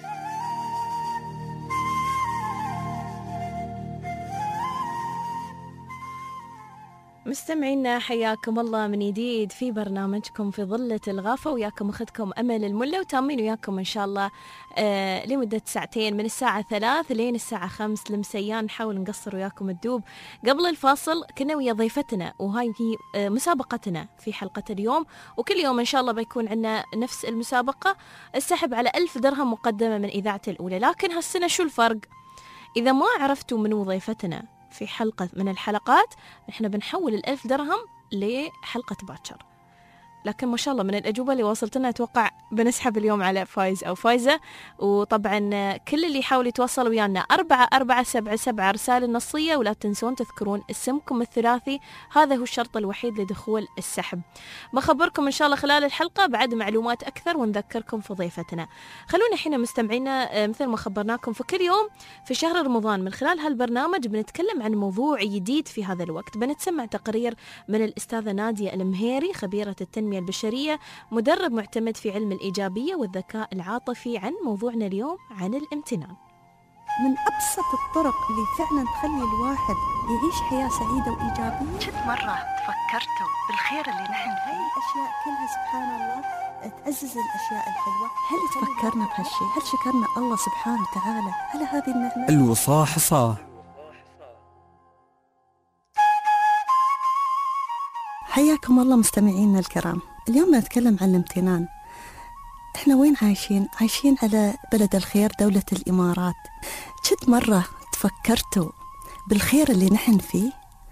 مستمعينا حياكم الله من جديد في برنامجكم في ظلة الغافة، وياكم أخذكم أمل الملة، وتامين وياكم إن شاء الله آه لمدة ساعتين من الساعة ثلاث لين الساعة خمس لمسيان. نحاول نقصر وياكم الدوب. قبل الفاصل كنا ويا ضيفتنا، وهاي هي آه مسابقتنا في حلقة اليوم، وكل يوم إن شاء الله بيكون عندنا نفس المسابقة، السحب على ألف درهم مقدمة من إذاعة الأولى. لكن هالسنة شو الفرق؟ إذا ما عرفتوا من ضيفتنا في حلقة من الحلقات، نحن بنحول الألف درهم لحلقة باكر. لكن ما شاء الله من الأجوبة اللي وصلتنا أتوقع بنسحب اليوم على فايز أو فايزة. وطبعا كل اللي يحاول يتواصل ويانا أربعة أربعة سبعة سبعة رسالة النصية، ولا تنسون تذكرون اسمكم الثلاثي، هذا هو الشرط الوحيد لدخول السحب. بخبركم إن شاء الله خلال الحلقة بعد معلومات أكثر، ونذكركم في ضيفتنا. خلونا حين مستمعينا مثل ما خبرناكم في كل يوم في شهر رمضان من خلال هالبرنامج بنتكلم عن موضوع جديد في هذا الوقت. بنتسمع تقرير من الأستاذة نادية المهيري، خبيرة التنمية البشرية، مدرب معتمد في علم الإيجابية والذكاء العاطفي عن موضوعنا اليوم عن الامتنان. من أبسط الطرق اللي فعلا تخلي الواحد يعيش حياة سعيدة وإيجابية. كنت مرة تفكرتوا بالخير اللي نحن فيه؟ هاي الأشياء كلها سبحان الله تعزز الأشياء الحلوة. هل تفكرنا بهالشيء؟ هل شكرنا الله سبحانه وتعالى على هذه النعمة؟ الوصاة حصاه. حياكم الله مستمعينا الكرام. اليوم نتكلم عن الامتنان. احنا وين عايشين؟ عايشين على بلد الخير دولة الإمارات. جد مرة تفكرتوا بالخير اللي نحن فيه؟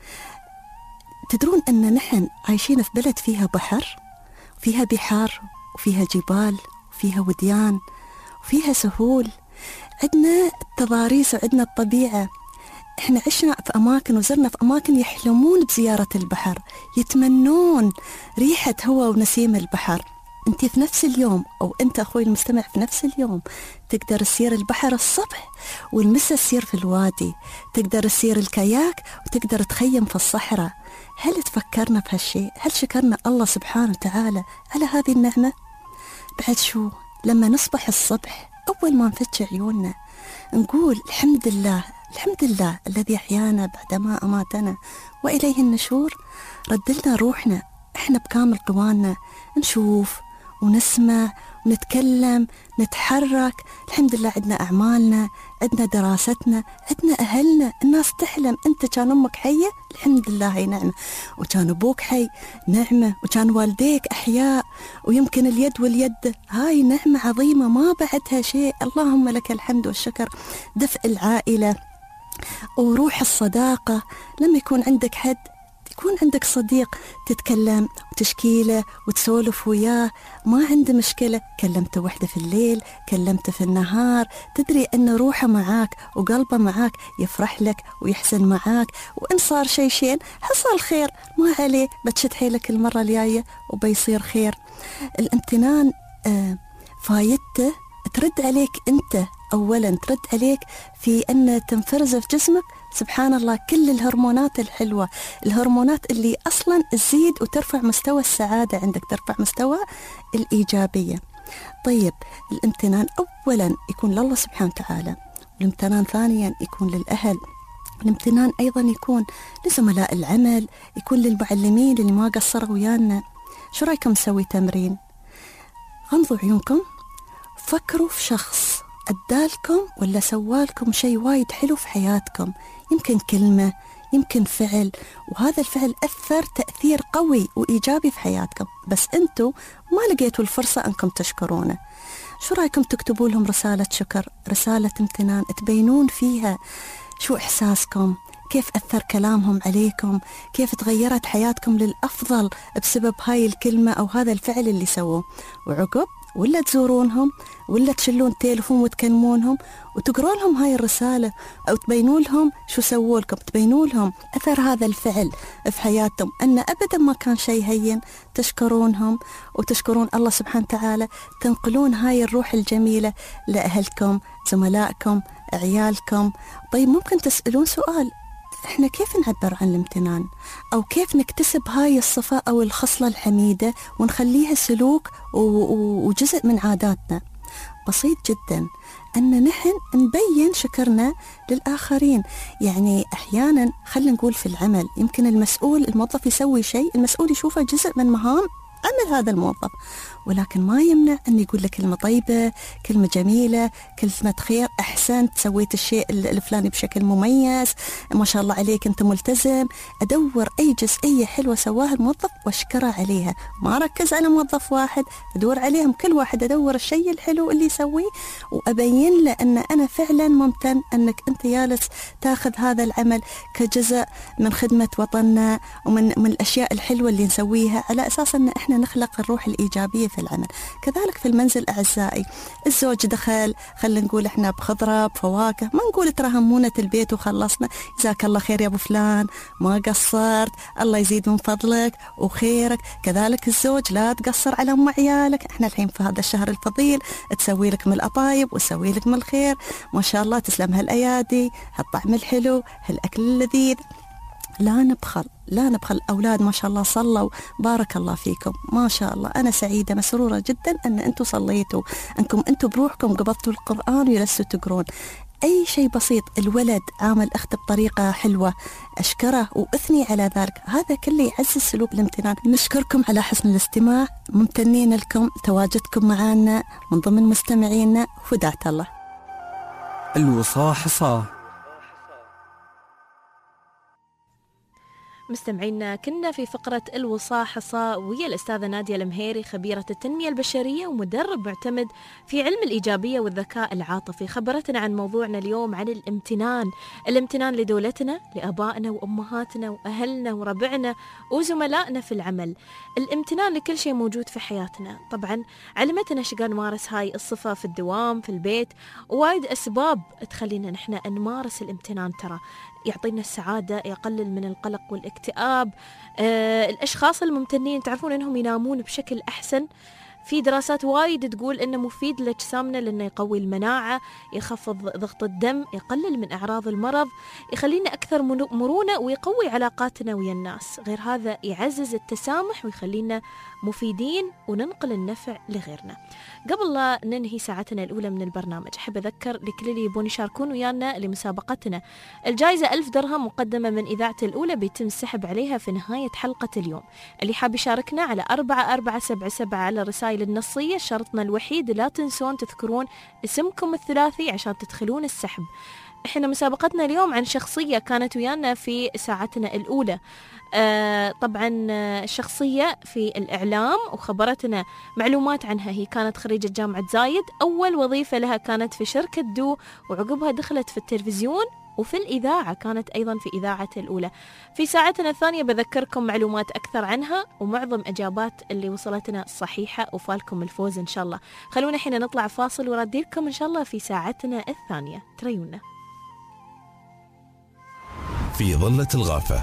تدرون أن نحن عايشين في بلد فيها بحر، فيها بحار، وفيها جبال، وفيها وديان، وفيها سهول. عندنا التضاريس وعندنا الطبيعة. احنا عشنا في أماكن وزرنا في أماكن يحلمون بزيارة البحر، يتمنون ريحة هوا ونسيم البحر. انت في نفس اليوم أو انت أخوي المستمع في نفس اليوم تقدر تسير البحر الصبح والمساء تسير في الوادي، تقدر تسير الكاياك وتقدر تخيم في الصحراء. هل تفكرنا بهالشيء؟ هل شكرنا الله سبحانه وتعالى على هذه النعمة؟ بعد شو لما نصبح الصبح أول ما نفتش عيوننا نقول الحمد لله، الحمد لله الذي أحيانا بعدما أماتنا وإليه النشور. ردلنا روحنا إحنا بكامل قوانا، نشوف ونسمع ونتكلم نتحرك. الحمد لله عندنا أعمالنا، عندنا دراستنا، عندنا أهلنا. الناس تحلم أنت كان أمك حية الحمد لله هي نعمة، وكان أبوك حي نعمة، وكان والديك أحياء، ويمكن اليد واليد هاي نعمة عظيمة ما بعدها شيء. اللهم لك الحمد والشكر. دفء العائلة وروح الصداقة، لما يكون عندك حد يكون عندك صديق تتكلم وتشكيله وتسولف وياه ما عنده مشكلة. كلمته وحدة في الليل، كلمته في النهار، تدري أن روحه معاك وقلبه معاك، يفرح لك ويحسن معاك. وإن صار شيء شين حصل خير ما عليه، بتشد حيلك المرة الجاية وبيصير خير. الامتنان آه فايدته ترد عليك أنت أولا، ترد عليك في أن تنفرز في جسمك سبحان الله كل الهرمونات الحلوة، الهرمونات اللي أصلا تزيد وترفع مستوى السعادة عندك، ترفع مستوى الإيجابية. طيب الامتنان أولا يكون لله سبحانه وتعالى، الامتنان ثانيا يكون للأهل، الامتنان أيضا يكون لزملاء العمل، يكون للمعلمين اللي ما قصروا ويانا. شو رأيكم نسوي تمرين؟ غمضوا عيونكم، فكروا في شخص أدالكم ولا سوالكم شيء وايد حلو في حياتكم، يمكن كلمة، يمكن فعل، وهذا الفعل أثر تأثير قوي وإيجابي في حياتكم، بس أنتوا ما لقيتوا الفرصة أنكم تشكرونه. شو رأيكم تكتبوا لهم رسالة شكر، رسالة امتنان، تبينون فيها شو إحساسكم، كيف أثر كلامهم عليكم، كيف تغيرت حياتكم للأفضل بسبب هاي الكلمة أو هذا الفعل اللي سووه. وعقب ولا تزورونهم ولا تشلون تليفون وتكلمونهم وتقروا لهم هاي الرسالة أو تبينوا لهم شو سووا لكم، تبينوا لهم أثر هذا الفعل في حياتهم، أن أبدا ما كان شيء هين. تشكرونهم وتشكرون الله سبحانه وتعالى، تنقلون هاي الروح الجميلة لأهلكم، زملائكم، عيالكم. طيب ممكن تسألون سؤال، احنا كيف نعبر عن الامتنان او كيف نكتسب هاي الصفة او الخصلة الحميدة ونخليها سلوك وجزء من عاداتنا؟ بسيط جدا، ان نحن نبين شكرنا للآخرين. يعني احيانا خلينا نقول في العمل يمكن المسؤول الموظف يسوي شيء المسؤول يشوفه جزء من مهام عمل هذا الموظف، ولكن ما يمنع أن يقول لك كلمة طيبة، كلمة جميلة، كلمة خير، أحسنت، سويت الشيء الفلاني بشكل مميز، ما شاء الله عليك أنت ملتزم. أدور أي جزئية حلوة سواها الموظف واشكره عليها، ما ركز على موظف واحد، أدور عليهم كل واحد، أدور الشيء الحلو اللي يسويه وأبين له أن أنا فعلا ممتن أنك أنت جالس تاخذ هذا العمل كجزء من خدمة وطننا ومن من الأشياء الحلوة اللي نسويها، على أساس أن إحنا نخلق الروح الإيجابية في العمل. كذلك في المنزل أعزائي، الزوج دخل خلينا نقول إحنا بخضرة بفواكه، ما نقول ترى همونة البيت وخلصنا، جزاك الله خير يا أبو فلان، ما قصرت، الله يزيد من فضلك وخيرك. كذلك الزوج لا تقصر على أم عيالك، إحنا الحين في هذا الشهر الفضيل تسوي لك من الأطايب وتسوي لك من الخير، ما شاء الله تسلم هالأيادي، هالطعم الحلو، هالأكل اللذيذ. لا نبخل لا نبخل. أولاد ما شاء الله صلوا، بارك الله فيكم ما شاء الله. أنا سعيدة مسرورة جدا أن أنتم صليتوا، أنكم أنتم بروحكم قبضتوا القرآن وجلستوا تقرون. أي شيء بسيط، الولد عامل أخته بطريقة حلوة أشكره وأثني على ذلك، هذا كله يعزز سلوك الامتنان. نشكركم على حسن الاستماع، ممتنين لكم تواجدكم معنا من ضمن مستمعينا. هداة الله. الوصاة حصاه. مستمعينا كنا في فقرة الوصاة حصاة ويا الأستاذة نادية المهيري، خبيرة التنمية البشرية ومدرب معتمد في علم الإيجابية والذكاء العاطفي. خبرتنا عن موضوعنا اليوم عن الامتنان، الامتنان لدولتنا، لآبائنا وأمهاتنا وأهلنا وربعنا وزملائنا في العمل، الامتنان لكل شيء موجود في حياتنا. طبعا علمتنا شقا نمارس هاي الصفة في الدوام في البيت، ووايد أسباب تخلينا نحن نمارس الامتنان. ترى يعطينا السعادة، يقلل من القلق والاكتئاب. آه الأشخاص الممتنين تعرفون أنهم ينامون بشكل أحسن. في دراسات وايد تقول أنه مفيد لأجسامنا لأنه يقوي المناعة، يخفض ضغط الدم، يقلل من أعراض المرض، يخلينا أكثر مرونة ويقوي علاقاتنا ويا الناس. غير هذا يعزز التسامح ويخلينا مفيدين وننقل النفع لغيرنا. قبل لا ننهي ساعتنا الأولى من البرنامج أحب أذكر لكل اللي يبون يشاركون ويانا لمسابقتنا الجائزة ألف درهم مقدمة من إذاعة الأولى، بيتم السحب عليها في نهاية حلقة اليوم. اللي حاب يشاركنا على أربعة أربعة سبعة سبعة على الرسائل النصية. شرطنا الوحيد لا تنسون تذكرون اسمكم الثلاثي عشان تدخلون السحب. احنا مسابقتنا اليوم عن شخصية كانت ويانا في ساعتنا الأولى. آه طبعا الشخصية في الإعلام وخبرتنا معلومات عنها. هي كانت خريجة جامعة زايد، أول وظيفة لها كانت في شركة دو، وعقبها دخلت في التلفزيون وفي الإذاعة، كانت أيضا في إذاعة الأولى. في ساعتنا الثانية بذكركم معلومات أكثر عنها ومعظم إجابات اللي وصلتنا صحيحة وفالكم الفوز إن شاء الله. خلونا حين نطلع فاصل وردي لكم إن شاء الله في ساعتنا الثانية. تريونا في ظلة الغافة.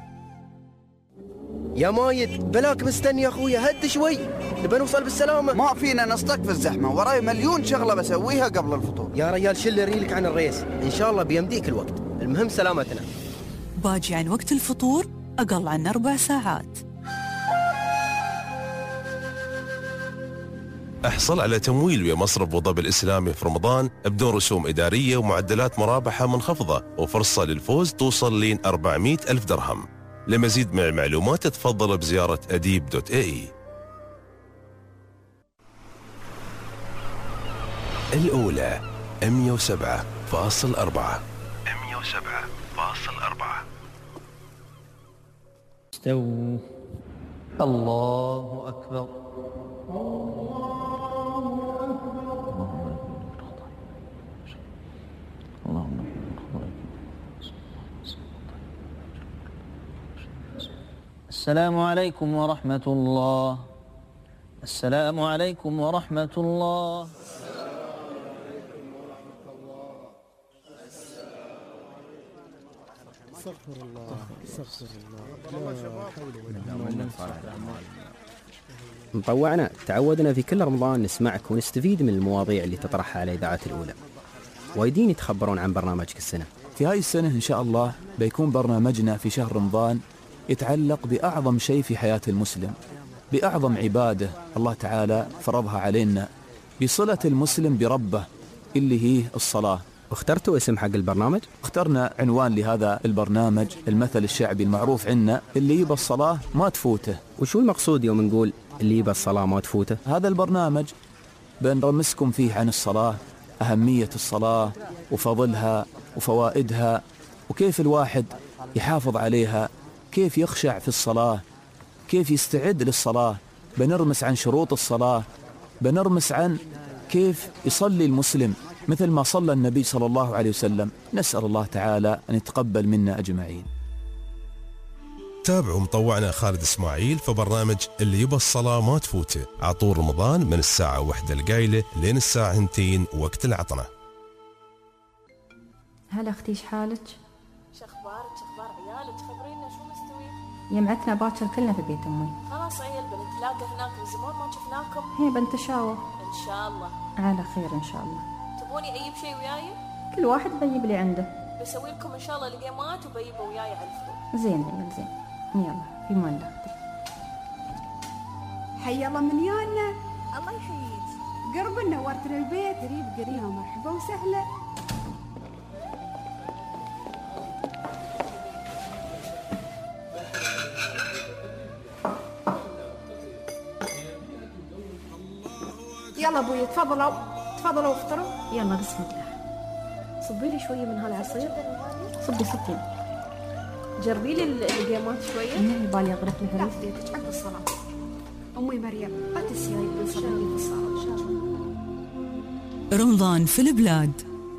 يا مايد بلاك مستني يا اخويا، هد شوي نبى نوصل بالسلامة. ما فينا نصطك في الزحمة، وراي مليون شغلة بسويها قبل الفطور. يا ريال شل ريلك عن الريس، ان شاء الله بيمديك الوقت، المهم سلامتنا. باجي عن وقت الفطور اقل عن اربع ساعات. احصل على تمويل ويا مصرف ابو ظبي الاسلامي في رمضان بدون رسوم اداريه ومعدلات مرابحه منخفضه، وفرصه للفوز توصل لين أربعمئة ألف درهم. لمزيد من المعلومات تفضل بزياره اديب دوت اي اي. الاولى مئة وسبعة فاصلة أربعة. مئة وسبعة فاصلة أربعة. استووا. الله اكبر. السلام عليكم ورحمة الله. السلام عليكم ورحمة الله. استغفر الله استغفر الله. مطوعنا تعودنا في كل رمضان نسمعك ونستفيد من المواضيع اللي تطرحها على إذاعة الأولى. وايدين يتخبرون عن برنامجك السنة. في هاي السنة إن شاء الله بيكون برنامجنا في شهر رمضان يتعلق بأعظم شيء في حياة المسلم، بأعظم عبادة الله تعالى فرضها علينا، بصلة المسلم بربه اللي هي الصلاة. واخترتوا اسم حق البرنامج؟ اخترنا عنوان لهذا البرنامج المثل الشعبي المعروف عنا، اللي يبى الصلاة ما تفوته. وشو المقصود يوم نقول اللي يبى الصلاة ما تفوته؟ هذا البرنامج بنرمسكم فيه عن الصلاة، أهمية الصلاة وفضلها وفوائدها، وكيف الواحد يحافظ عليها، كيف يخشع في الصلاة، كيف يستعد للصلاة. بنرمس عن شروط الصلاة، بنرمس عن كيف يصلي المسلم مثل ما صلى النبي صلى الله عليه وسلم. نسأل الله تعالى أن يتقبل منا أجمعين. تابعوا مطوعنا خالد إسماعيل في برنامج اللي يبى الصلاة ما تفوته عطور رمضان من الساعة واحدة القايلة لين الساعة اثنتين وقت العطنة. هلا اختي ايش حالك؟ شو اخبارك؟ شو اخبار عيالك؟ خبرينا شو مستوي؟ يمعتنا باكر كلنا في بيت امي. خلاص عيال بنتلاقى هناك، من زمان ما شفناكم. هي بنتشاور ان شاء الله على خير ان شاء الله. تبوني اجيب شيء وياي؟ كل واحد بيجيب اللي عنده. بسوي لكم ان شاء الله القيمات وبيجيبوا وياي على الفطور. زين عيال زين. يلا في مان الله اختي. حي الله من يانا. الله يحييك. قرب نورتنا البيت. قريب قريب. يا مرحبا وسهلا. يلا ابوي تفضلوا تفضلوا افطروا. يلا بسم الله. صبي لي شويه من هالعصير. صبي صبي. جربي لي القيمات شويه. من بالي اغرق الهريس. لا عقب الصلاه. امي مريم لا تنسي يكون صلاتي في الصلاه ان شاء الله. رمضان في البلاد.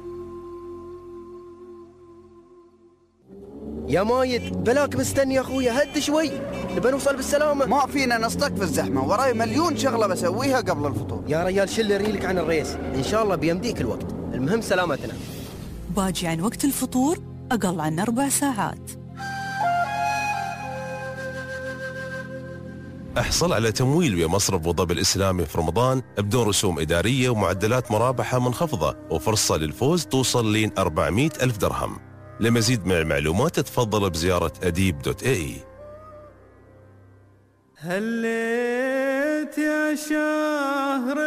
يا مايد بلاك مستني يا اخويا، هد شوي نبى نوصل بالسلامه. ما فينا نصطك في الزحمه، وراي مليون شغله بسويها قبل الفطور. يا ريال شل ريلك عن الريس، ان شاء الله بيمديك الوقت، المهم سلامتنا. باجي عن وقت الفطور اقل عن اربع ساعات. احصل على تمويل ويا مصرف ابو ظبي الاسلامي في رمضان بدون رسوم اداريه ومعدلات مرابحه منخفضه وفرصه للفوز توصل لين أربعمئة ألف درهم. لمزيد من المعلومات تفضل بزياره اديب دوت اي اي. هليت يا شهر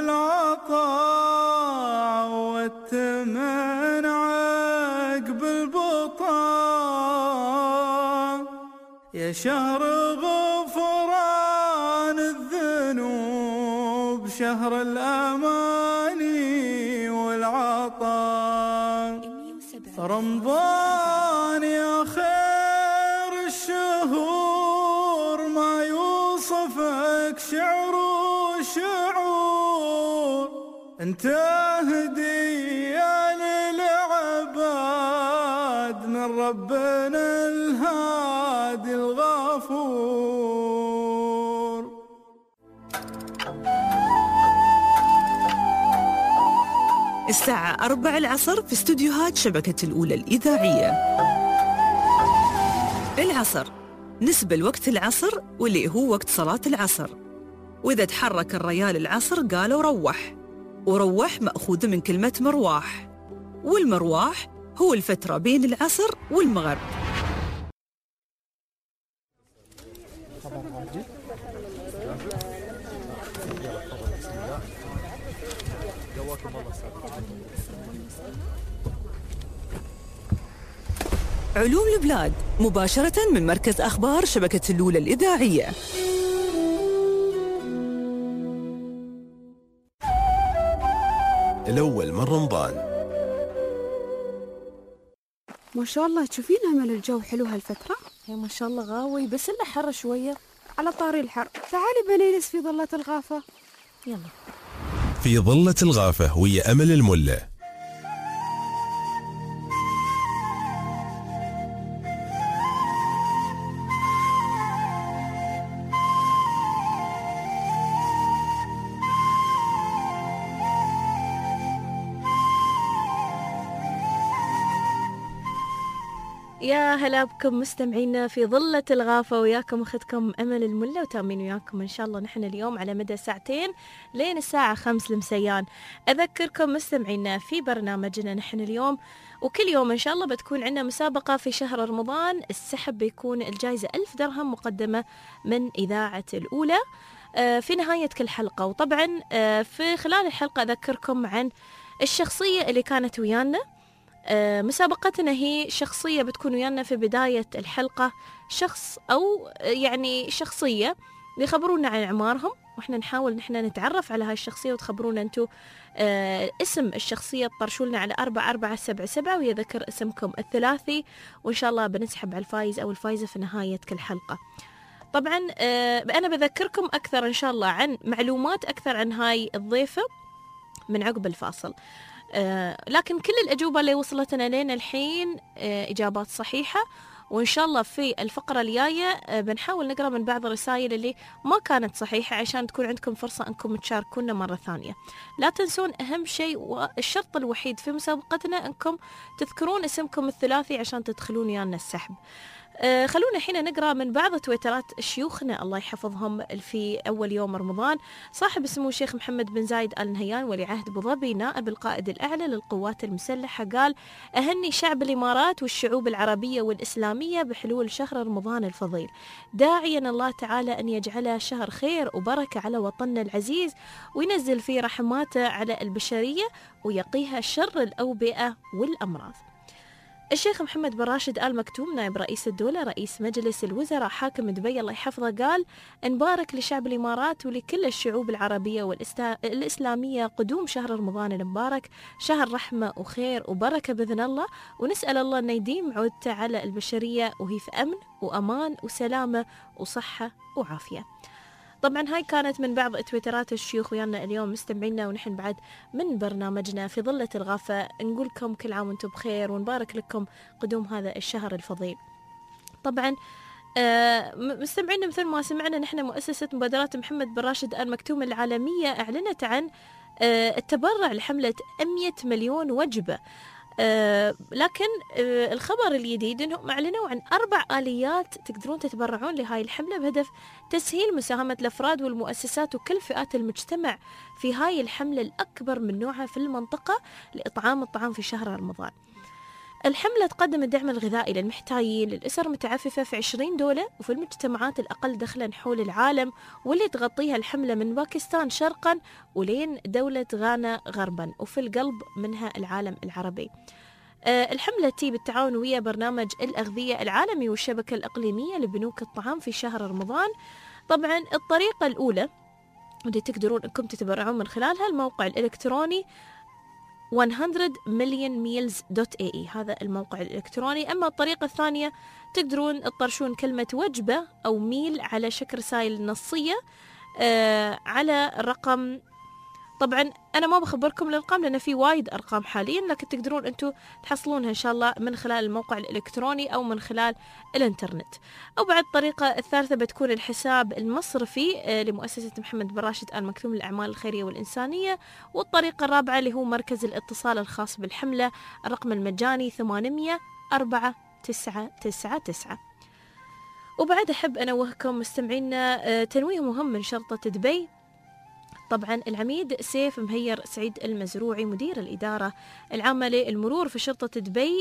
العطاء والتمن عقب البطا، يا شهر غفران الذنوب، شهر الأماني والعطاء. رمضان يا خير الشهور، ما يوصفك شعر وشعور، انت هدية للعباد من ربنا الهادي الغفور. الساعة أربع العصر في استوديوهات شبكة الأولى الإذاعية. العصر نسبة لوقت العصر واللي هو وقت صلاة العصر، وإذا تحرك الريال العصر قالوا روح، وروح مأخوذ من كلمة مرواح، والمرواح هو الفترة بين العصر والمغرب. علوم البلاد مباشرة من مركز أخبار شبكة الأولى الإذاعية. الأول من رمضان. ما شاء الله تشوفين أمل الجو حلو هالفترة. يا ما شاء الله غاوي، بس إلا حر شوية. على طاري الحر تعالي بنجلس في ظلة الغافة. يلا في ظلة الغافة ويا أمل الملة. يا هلا بكم مستمعينا في ظلة الغافة، وياكم أختكم أمل الملة، وتامين وياكم إن شاء الله نحن اليوم على مدى ساعتين لين الساعة خمس المسيان. أذكركم مستمعينا في برنامجنا نحن اليوم وكل يوم إن شاء الله بتكون عندنا مسابقة في شهر رمضان. السحب بيكون الجائزة ألف درهم مقدمة من إذاعة الأولى في نهاية كل حلقة. وطبعا في خلال الحلقة أذكركم عن الشخصية اللي كانت ويانا. آه مسابقتنا هي شخصية بتكون ويانا في بداية الحلقة، شخص أو يعني شخصية يخبرونا عن أعمارهم، وإحنا نحاول نحن نتعرف على هاي الشخصية، وتخبرونا أنتو آه اسم الشخصية، تطرشولنا على أربعة أربعة سبعة سبعة ويذكر اسمكم الثلاثي، وإن شاء الله بنسحب على الفايز أو الفايزة في نهاية كل حلقة. طبعا آه أنا بذكركم أكثر إن شاء الله عن معلومات أكثر عن هاي الضيفة من عقب الفاصل. آه لكن كل الأجوبة اللي وصلتنا لين الحين آه إجابات صحيحة، وإن شاء الله في الفقرة الجاية آه بنحاول نقرأ من بعض الرسائل اللي ما كانت صحيحة عشان تكون عندكم فرصة أنكم تشاركونا مرة ثانية. لا تنسون أهم شيء والشرط الوحيد في مسابقتنا أنكم تذكرون اسمكم الثلاثي عشان تدخلون يانا السحب. آه خلونا حين نقرأ من بعض تويترات شيوخنا الله يحفظهم في أول يوم رمضان. صاحب سمو الشيخ محمد بن زايد آل نهيان ولي عهد أبو ظبي نائب القائد الأعلى للقوات المسلحة قال: أهني شعب الإمارات والشعوب العربية والإسلامية بحلول شهر رمضان الفضيل، داعيا الله تعالى أن يجعله شهر خير وبركة على وطننا العزيز، وينزل فيه رحماته على البشرية ويقيها شر الأوبئة والأمراض. الشيخ محمد بن راشد آل مكتوم نائب رئيس الدولة رئيس مجلس الوزراء حاكم دبي الله يحفظه قال: نبارك لشعب الإمارات ولكل الشعوب العربية والإسلامية قدوم شهر رمضان المبارك، شهر رحمة وخير وبركة بإذن الله، ونسأل الله أن يديم عودته على البشرية وهي في أمن وأمان وسلامة وصحة وعافية. طبعا هاي كانت من بعض تويترات الشيوخ ويانا اليوم مستمعينا، ونحن بعد من برنامجنا في ظلة الغافة نقول لكم كل عام وانتم بخير ونبارك لكم قدوم هذا الشهر الفضيل. طبعا آه مستمعينا مثل ما سمعنا نحن مؤسسة مبادرات محمد بن راشد آل مكتوم العالمية أعلنت عن آه التبرع لحملة مئة مليون وجبة. آه لكن آه الخبر الجديد انهم اعلنوا عن اربع اليات تقدرون تتبرعون لهاي الحمله بهدف تسهيل مساهمه الافراد والمؤسسات وكل فئات المجتمع في هاي الحمله الاكبر من نوعها في المنطقه لاطعام الطعام في شهر رمضان. الحملة تقدم الدعم الغذائي للمحتاجين للأسر متعففة في عشرين دولة وفي المجتمعات الأقل دخلا حول العالم، واللي تغطيها الحملة من باكستان شرقا ولين دولة غانا غربا، وفي القلب منها العالم العربي. أه الحملة تي بالتعاون ويا برنامج الأغذية العالمي والشبكة الإقليمية لبنوك الطعام في شهر رمضان. طبعا الطريقة الأولى اللي تقدرون أنكم تتبرعون من خلالها الموقع الإلكتروني مئة مليون ميلز دوت إيه إي، هذا الموقع الإلكتروني. أما الطريقة الثانية تقدرون تطرشون كلمة وجبة أو ميل على شكل رسائل نصية آه على الرقم. طبعا أنا ما بخبركم الأرقام لأن في وايد أرقام حاليا، لكن تقدرون أنتم تحصلونها إن شاء الله من خلال الموقع الإلكتروني أو من خلال الإنترنت. أو بعد الطريقة الثالثة بتكون الحساب المصرفي لمؤسسة محمد بن راشد آل مكتوم للأعمال الخيرية والإنسانية. والطريقة الرابعة اللي هو مركز الاتصال الخاص بالحملة، الرقم المجاني ثمانمئة أربعة تسعة تسعة تسعة. وبعد أحب أنوهكم مستمعينا تنويه مهم من شرطة دبي. طبعا العميد سيف مهير سعيد المزروعي مدير الإدارة العامة للمرور في شرطة دبي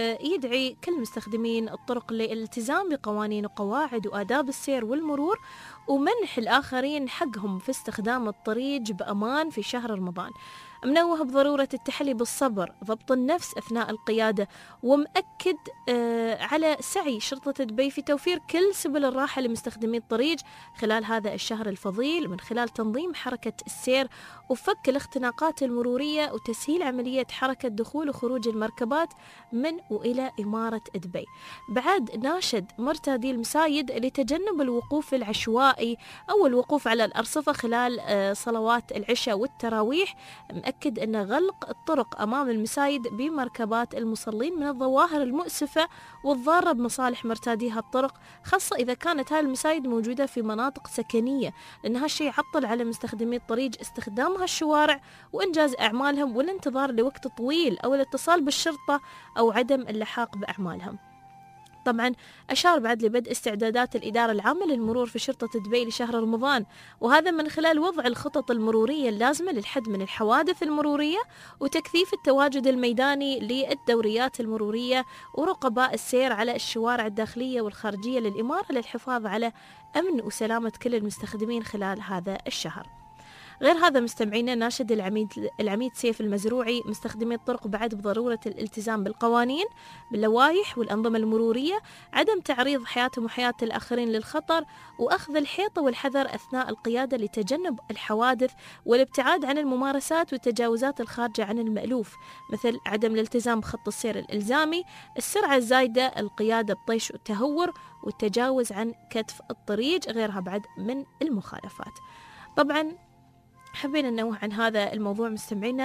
يدعي كل مستخدمين الطرق للالتزام بقوانين وقواعد وآداب السير والمرور، ومنح الآخرين حقهم في استخدام الطريق بأمان في شهر رمضان. منوه بضرورة التحلي بالصبر، ضبط النفس أثناء القيادة، ومأكد آه على سعي شرطة دبي في توفير كل سبل الراحة لمستخدمي الطريق خلال هذا الشهر الفضيل، من خلال تنظيم حركة السير وفك الاختناقات المرورية وتسهيل عملية حركة دخول وخروج المركبات من وإلى إمارة دبي. بعد ناشد مرتادي المسايد لتجنب الوقوف العشوائي أو الوقوف على الأرصفة خلال آه صلوات العشاء والتراويح، مأكد أن غلق الطرق أمام المسايد بمركبات المصلين من الظواهر المؤسفة والضارة بمصالح مرتاديها الطرق، خاصة إذا كانت هاي المسايد موجودة في مناطق سكنية، لأن هالشيء يعطل على مستخدمي الطريق استخدام هالشوارع وإنجاز أعمالهم والانتظار لوقت طويل أو الاتصال بالشرطة أو عدم اللحاق بأعمالهم. طبعا أشار بعد لبدء استعدادات الإدارة العامة للمرور في شرطة دبي لشهر رمضان، وهذا من خلال وضع الخطط المرورية اللازمة للحد من الحوادث المرورية وتكثيف التواجد الميداني للدوريات المرورية ورقباء السير على الشوارع الداخلية والخارجية للإمارة للحفاظ على أمن وسلامة كل المستخدمين خلال هذا الشهر. غير هذا مستمعينا ناشد العميد العميد سيف المزروعي مستخدمي الطرق بعد بضرورة الالتزام بالقوانين باللوائح والأنظمة المرورية، عدم تعريض حياتهم وحياة الآخرين للخطر، وأخذ الحيطة والحذر أثناء القيادة لتجنب الحوادث، والابتعاد عن الممارسات والتجاوزات الخارجة عن المألوف، مثل عدم الالتزام بخط السير الإلزامي، السرعة الزايدة، القيادة بطيش والتهور، والتجاوز عن كتف الطريق، غيرها بعد من المخالفات. طبعا حبينا ننوه عن هذا الموضوع مستمعينا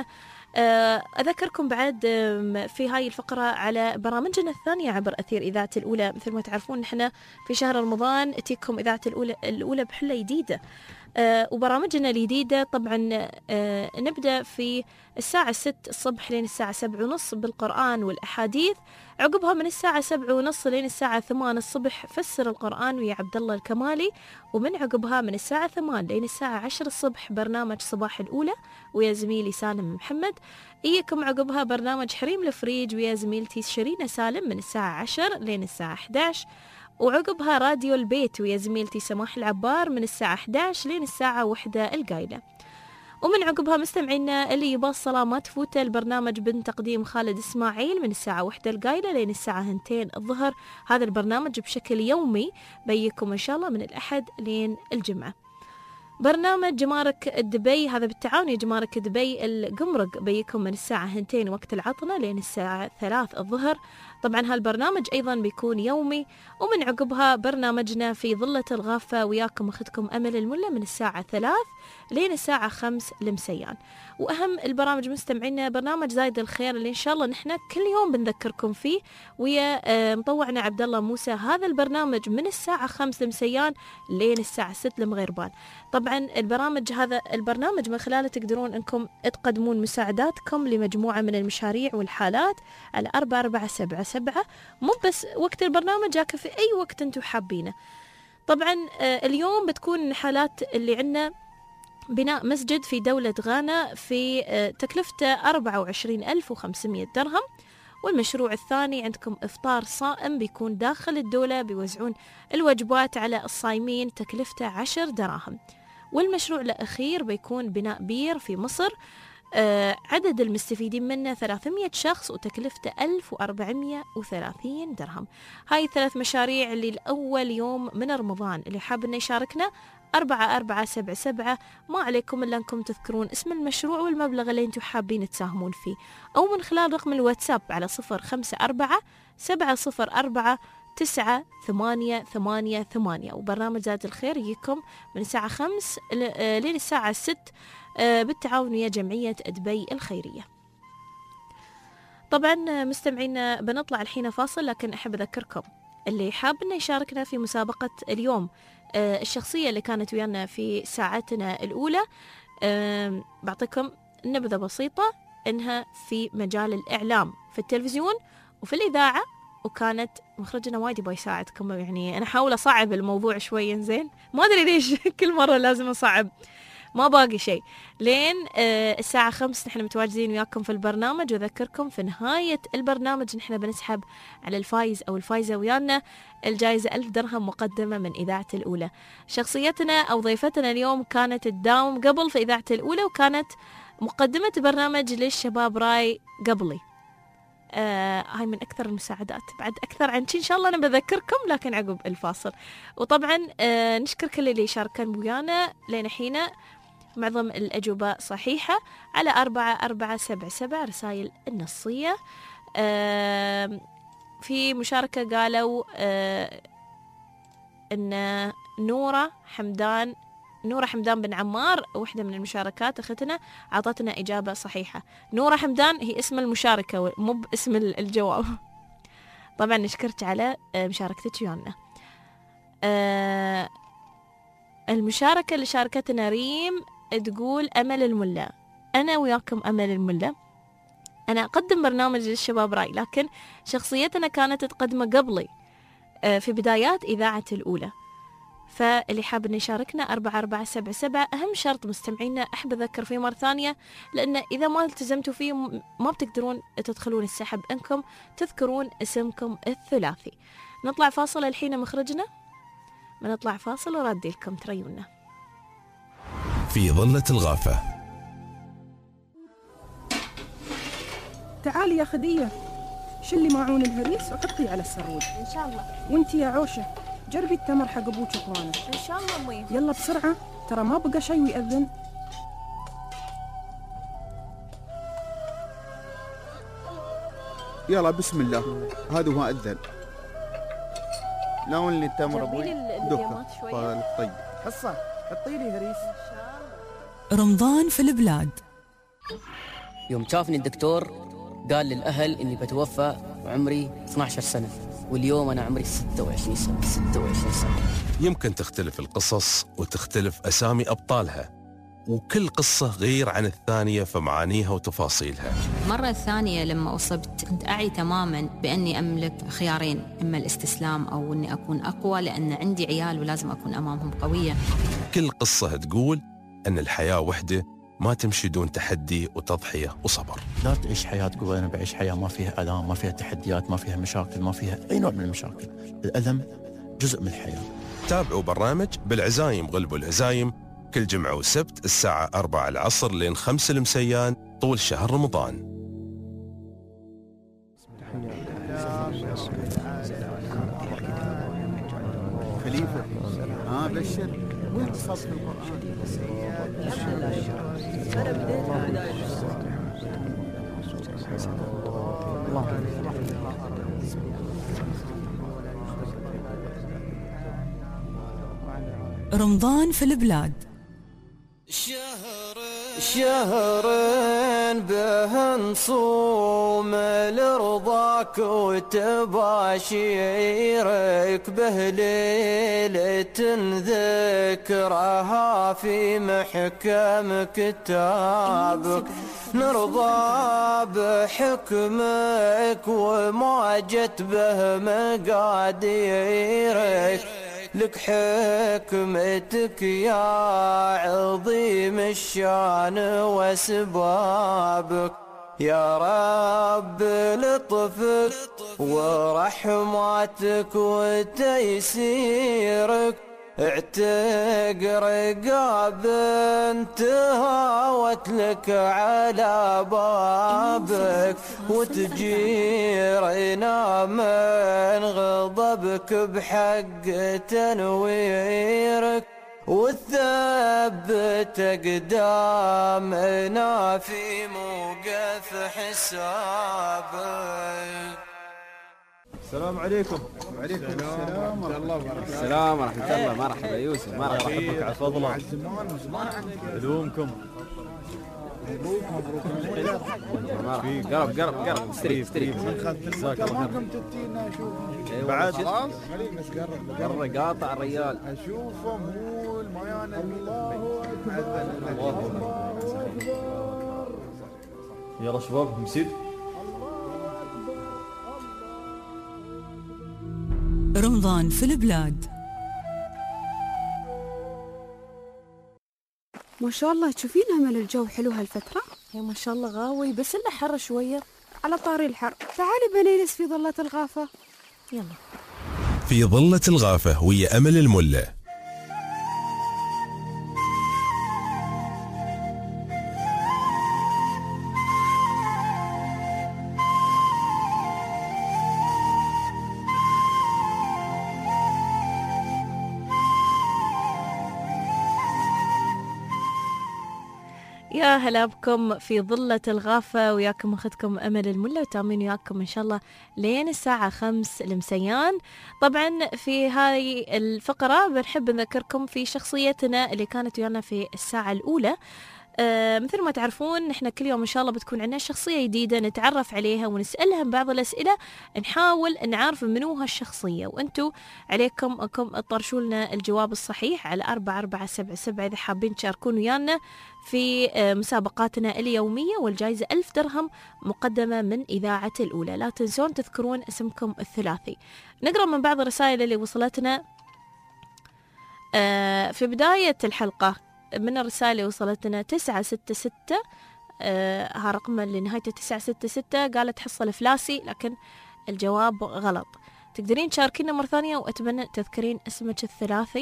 أذكركم بعد في هاي الفقرة على برامجنا الثانية عبر أثير إذاعة الأولى. مثل ما تعرفون نحن في شهر رمضان تيكم إذاعة الأولى الأولى بحلة جديدة، أه وبرامجنا الجديدة طبعا أه نبدأ في الساعة ست الصبح لين الساعة سبع ونص بالقرآن والأحاديث، عقبها من الساعة سبع ونص لين الساعة ثمان الصبح فسر القرآن ويا عبد الله الكمالي، ومن عقبها من الساعة ثمان لين الساعة عشر الصبح برنامج صباح الأولى ويا زميلي سالم محمد. إيكم عقبها برنامج حريم الفريج ويا زميلتي شيرين سالم من الساعة عشر لين الساعة إحدى عشر، وعقبها راديو البيت ويا زميلتي سماح العبار من الساعة إحدى عشر لين الساعة واحدة القايلة. ومن عقبها مستمعينا اللي يبغى الصلاة ما تفوته البرنامج من تقديم خالد إسماعيل من الساعة واحدة القايلة لين الساعة هنتين الظهر. هذا البرنامج بشكل يومي بيكم إن شاء الله من الأحد لين الجمعة. برنامج جمارك الدبي هذا بالتعاون يا جمارك الدبي القمرق بيكم من الساعة هنتين وقت العطلة لين الساعة ثلاث الظهر. طبعا هالبرنامج أيضا بيكون يومي. ومن عقبها برنامجنا في ظلة الغافة وياكم أخذكم أمل الملة من الساعة ثلاث لين الساعة خمس لمسيان. وأهم البرامج مستمعينا برنامج زايد الخير اللي إن شاء الله نحن كل يوم بنذكركم فيه ويا مطوعنا عبد الله موسى. هذا البرنامج من الساعة خمس لمسيان لين الساعة ست لمغيربان. طبعا البرامج هذا البرنامج من خلاله تقدرون أنكم تقدمون مساعداتكم لمجموعة من المشاريع والحالات على أربعة أربعة سبعة سبعة، مو بس وقت البرنامج لكن في أي وقت أنتم حابينه. طبعا اليوم بتكون حالات اللي عندنا بناء مسجد في دولة غانا في تكلفته أربعة وعشرين ألف وخمسمائة درهم، والمشروع الثاني عندكم إفطار صائم بيكون داخل الدولة بيوزعون الوجبات على الصايمين تكلفته عشر دراهم. والمشروع الأخير بيكون بناء بير في مصر، آه عدد المستفيدين منه ثلاثمائة شخص وتكلفته ألف وأربعمائة وثلاثين درهم. هاي ثلاث مشاريع اللي الأول يوم من رمضان اللي حاب إنه يشاركنا أربعة أربعة سبعة سبعة، ما عليكم إلا أنكم تذكرون اسم المشروع والمبلغ اللي أنتم حابين تساهمون فيه، أو من خلال رقم الواتساب على صفر خمسة أربعة سبعة صفر أربعة تسعة ثمانية ثمانية ثمانية. وبرنامج زاد الخير يجيكم من الساعة خمس لين الساعة ست بالتعاون ويا جمعية دبي الخيرية. طبعا مستمعين بنطلع الحين فاصل، لكن أحب أذكركم اللي حاب إنه يشاركنا في مسابقة اليوم الشخصية اللي كانت ويانا في ساعتنا الأولى، بعطيكم نبذة بسيطة إنها في مجال الإعلام في التلفزيون وفي الإذاعة، وكانت مخرجنا وايد يبغى يساعدكم. يعني أنا أحاول أصعب الموضوع شوي، زين ما أدري ليش كل مرة لازم أصعب، ما باقي شيء لين آه الساعة خمس نحن متواجدين وياكم في البرنامج. وذكركم في نهاية البرنامج نحن بنسحب على الفايز أو الفايزة ويانا الجائزة ألف درهم مقدمة من إذاعة الأولى. شخصيتنا أو ضيفتنا اليوم كانت تداوم قبل في إذاعة الأولى، وكانت مقدمة برنامج للشباب راي قبلي. آه هاي من أكثر المساعدات. بعد أكثر عن شي إن شاء الله أنا بذكركم لكن عقب الفاصل. وطبعا آه نشكر كل اللي شاركن ويانا لين حين معظم الأجوبة صحيحة على أربعة أربعة سبعة سبعة رسائل النصية. آه في مشاركة قالوا آه إن نورة حمدان نورة حمدان بن عمار واحدة من المشاركات أختنا عطتنا إجابة صحيحة. نورة حمدان هي اسم المشاركة مو باسم الجواب. طبعا نشكرك على مشاركتك ويانا. آه المشاركة اللي شاركتنا ريم تقول أمل الملا، أنا وياكم أمل الملا. أنا أقدم برنامج للشباب راي، لكن شخصيتنا كانت تقدمه قبلي آه في بدايات إذاعة الأولى. فاللي حاب أن يشاركنا أربعة أربعة سبعة سبعة. أهم شرط مستمعينا أحب أذكر فيه مرة ثانية، لأن إذا ما التزمتوا فيه ما بتقدرون تدخلون السحب، أنكم تذكرون اسمكم الثلاثي. نطلع فاصل الحين مخرجنا، ما نطلع فاصل وردي لكم تريونا في ظلة الغافة. تعالي يا خدية، شلي معون الهريس وحطيه على السرود. إن شاء الله. وانتي يا عوشة جربي التمر حق ابوك واخوانك. ان شاء الله امي. يلا بسرعه ترى ما بقى شيء ويأذن. يلا بسم الله، هذا هو أذن. ناولني التمر ابوي. دكه طيب حصه حطي لي هريس. رمضان في البلاد. يوم شافني الدكتور قال للأهل إني بتوفى وعمري اثنتي عشرة سنة، واليوم أنا عمري ستة وعشرين سنة. ستة وعشرين سنة. يمكن تختلف القصص وتختلف أسامي أبطالها، وكل قصة غير عن الثانية في معانيها وتفاصيلها. المرة الثانية لما أصبت كنت أعي تماما بأني أملك خيارين، إما الاستسلام أو أني أكون أقوى، لأن عندي عيال ولازم أكون أمامهم قوية. كل قصة تقول أن الحياة وحدة ما تمشي دون تحدي وتضحية وصبر. لا تعيش حياة تقول أنا بعيش حياة ما فيها آلام، ما فيها تحديات، ما فيها مشاكل، ما فيها أي نوع من المشاكل. الألم جزء من الحياة. تابعوا برنامج بالعزايم غلبوا الهزايم كل جمعة وسبت الساعة أربعة العصر لين خمس المسيان طول شهر رمضان. خليفة ها بشر وين تصف القرآن؟ رمضان في البلاد. شهرين به نصوم لرضاك وتباشيرك، به ليلة ذكرها في محكم كتابك، نرضى بحكمك وما جت به مقاديرك، لك حكمتك يا عظيم الشان واسبابك، يا رب لطفك ورحمتك وتيسيرك، اعتق رقاب انتهاوت لك على بابك، وتجيرنا من غضبك بحق تنويرك، وتثبت أقدامنا في موقف حسابك. السلام عليكم. وعليكم السلام ورحمة الله وبركاته. السلام ورحمة الله. مرحبا يوسف. مرحبا بك على فضلك. علومكم. مبروك مبروك. قرب قرب قرب استري استري. كرمكم تتينا اشوف. بعد خلاص خلينا نقرب. قرب قاطع الرجال. اشوفه مول ميان الله اكبر. يلا شباب مسير. رمضان في البلاد. ما شاء الله تشوفين أمل الجو حلو هالفترة؟ يا ما شاء الله غاوي، بس إلا حر شوية. على طاري الحر تعالي بنجلس في ظلة الغافة. يلا في ظلة الغافة ويا أمل الملة. يا هلا بكم في ظلة الغافة، وياكم أخذكم أمل الملة، وتامين وياكم إن شاء الله لين الساعة خمس المسيان. طبعا في هذه الفقرة بنحب نذكركم في شخصيتنا اللي كانت ويانا في الساعة الأولى. آه مثل ما تعرفون نحن كل يوم إن شاء الله بتكون عندنا شخصية جديدة نتعرف عليها ونسألها بعض الأسئلة، نحاول نعرف منو هالشخصية، وأنتوا عليكم أنكم تطرشوا لنا الجواب الصحيح على أربعة أربعة سبعة سبعة إذا حابين تشاركون ويانا في آه مسابقاتنا اليومية، والجائزة ألف درهم مقدمة من إذاعة الأولى. لا تنسون تذكرون اسمكم الثلاثي. نقرأ من بعض الرسائل اللي وصلتنا آه في بداية الحلقة. من الرسالة اللي وصلتنا تسعة ستة ستة، آه ها رقم اللي نهايته تسعة ستة ستة، قالت حصل فلاسي لكن الجواب غلط. تقدرين تشاركينا مرة ثانية وأتمنى تذكرين اسمك الثلاثي.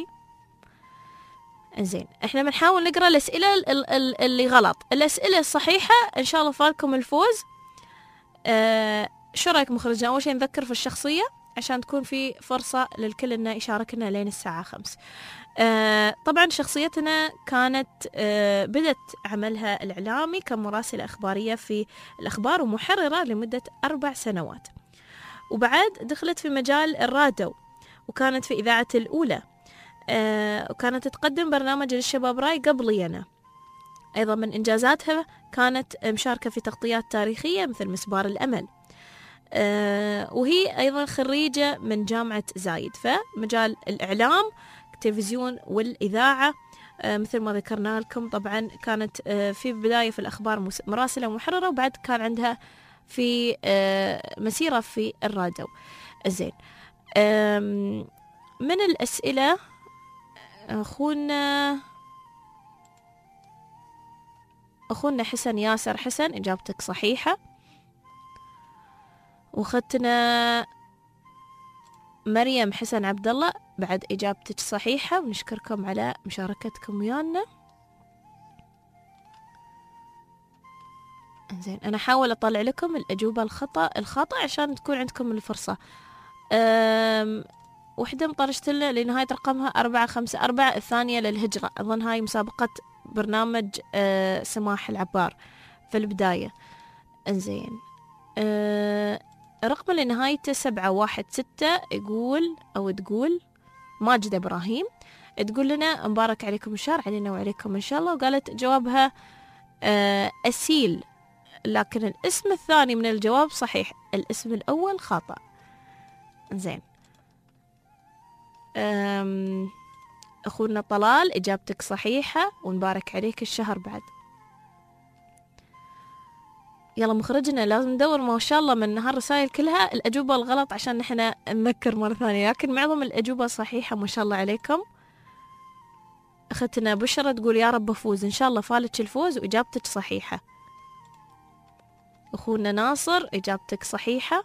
انزين احنا بنحاول نقرأ الأسئلة اللي غلط، الأسئلة الصحيحة إن شاء الله فالكم الفوز. آه شو رأيك مخرجنا؟ أول شيء نذكر في الشخصية عشان تكون في فرصة للكل إنه يشاركنا لين الساعة خمس. آه طبعا شخصيتنا كانت آه بدت عملها الإعلامي كمراسلة إخبارية في الأخبار ومحررة لمدة أربع سنوات، وبعد دخلت في مجال الراديو وكانت في إذاعة الأولى. آه وكانت تقدم برنامج للشباب راي قبلي أنا. أيضا من إنجازاتها كانت مشاركة في تغطيات تاريخية مثل مسبار الأمل. أه وهي أيضا خريجة من جامعة زايد، فمجال الإعلام التلفزيون والإذاعة. أه مثل ما ذكرنا لكم طبعا كانت أه في بداية في الأخبار مراسلة ومحررة، وبعد كان عندها في أه مسيرة في الراديو. زين، من الأسئلة أخونا أخونا حسن ياسر حسن، إجابتك صحيحة. وأختنا مريم حسن عبد الله بعد إجابتك صحيحة، ونشكركم على مشاركتكم ويانا. زين، أنا أحاول أطلع لكم الأجوبة الخطأ الخطأ عشان تكون عندكم الفرصة. أم وحدة مطرشت لنا لنهاية رقمها أربعة خمسة أربعة، الثانية للهجرة. أظن هاي مسابقة برنامج أه سماح العبار في البداية. انزين، أه رقم اللي نهايته سبعة واحد ستة يقول أو تقول ماجدة إبراهيم، تقول لنا مبارك عليكم الشهر، علينا وعليكم إن شاء الله. وقالت جوابها أه أسيل، لكن الاسم الثاني من الجواب صحيح، الاسم الأول خاطئ. زين، أخونا طلال إجابتك صحيحة ونبارك عليك الشهر بعد. يلا مخرجنا لازم ندور ما شاء الله من هالرسائل كلها الأجوبة الغلط عشان نحن نذكر مرة ثانية، لكن معظم الأجوبة صحيحة ما شاء الله عليكم. أختنا بشرة تقول يا رب أفوز إن شاء الله، فالك الفوز وإجابتك صحيحة. أخونا ناصر إجابتك صحيحة.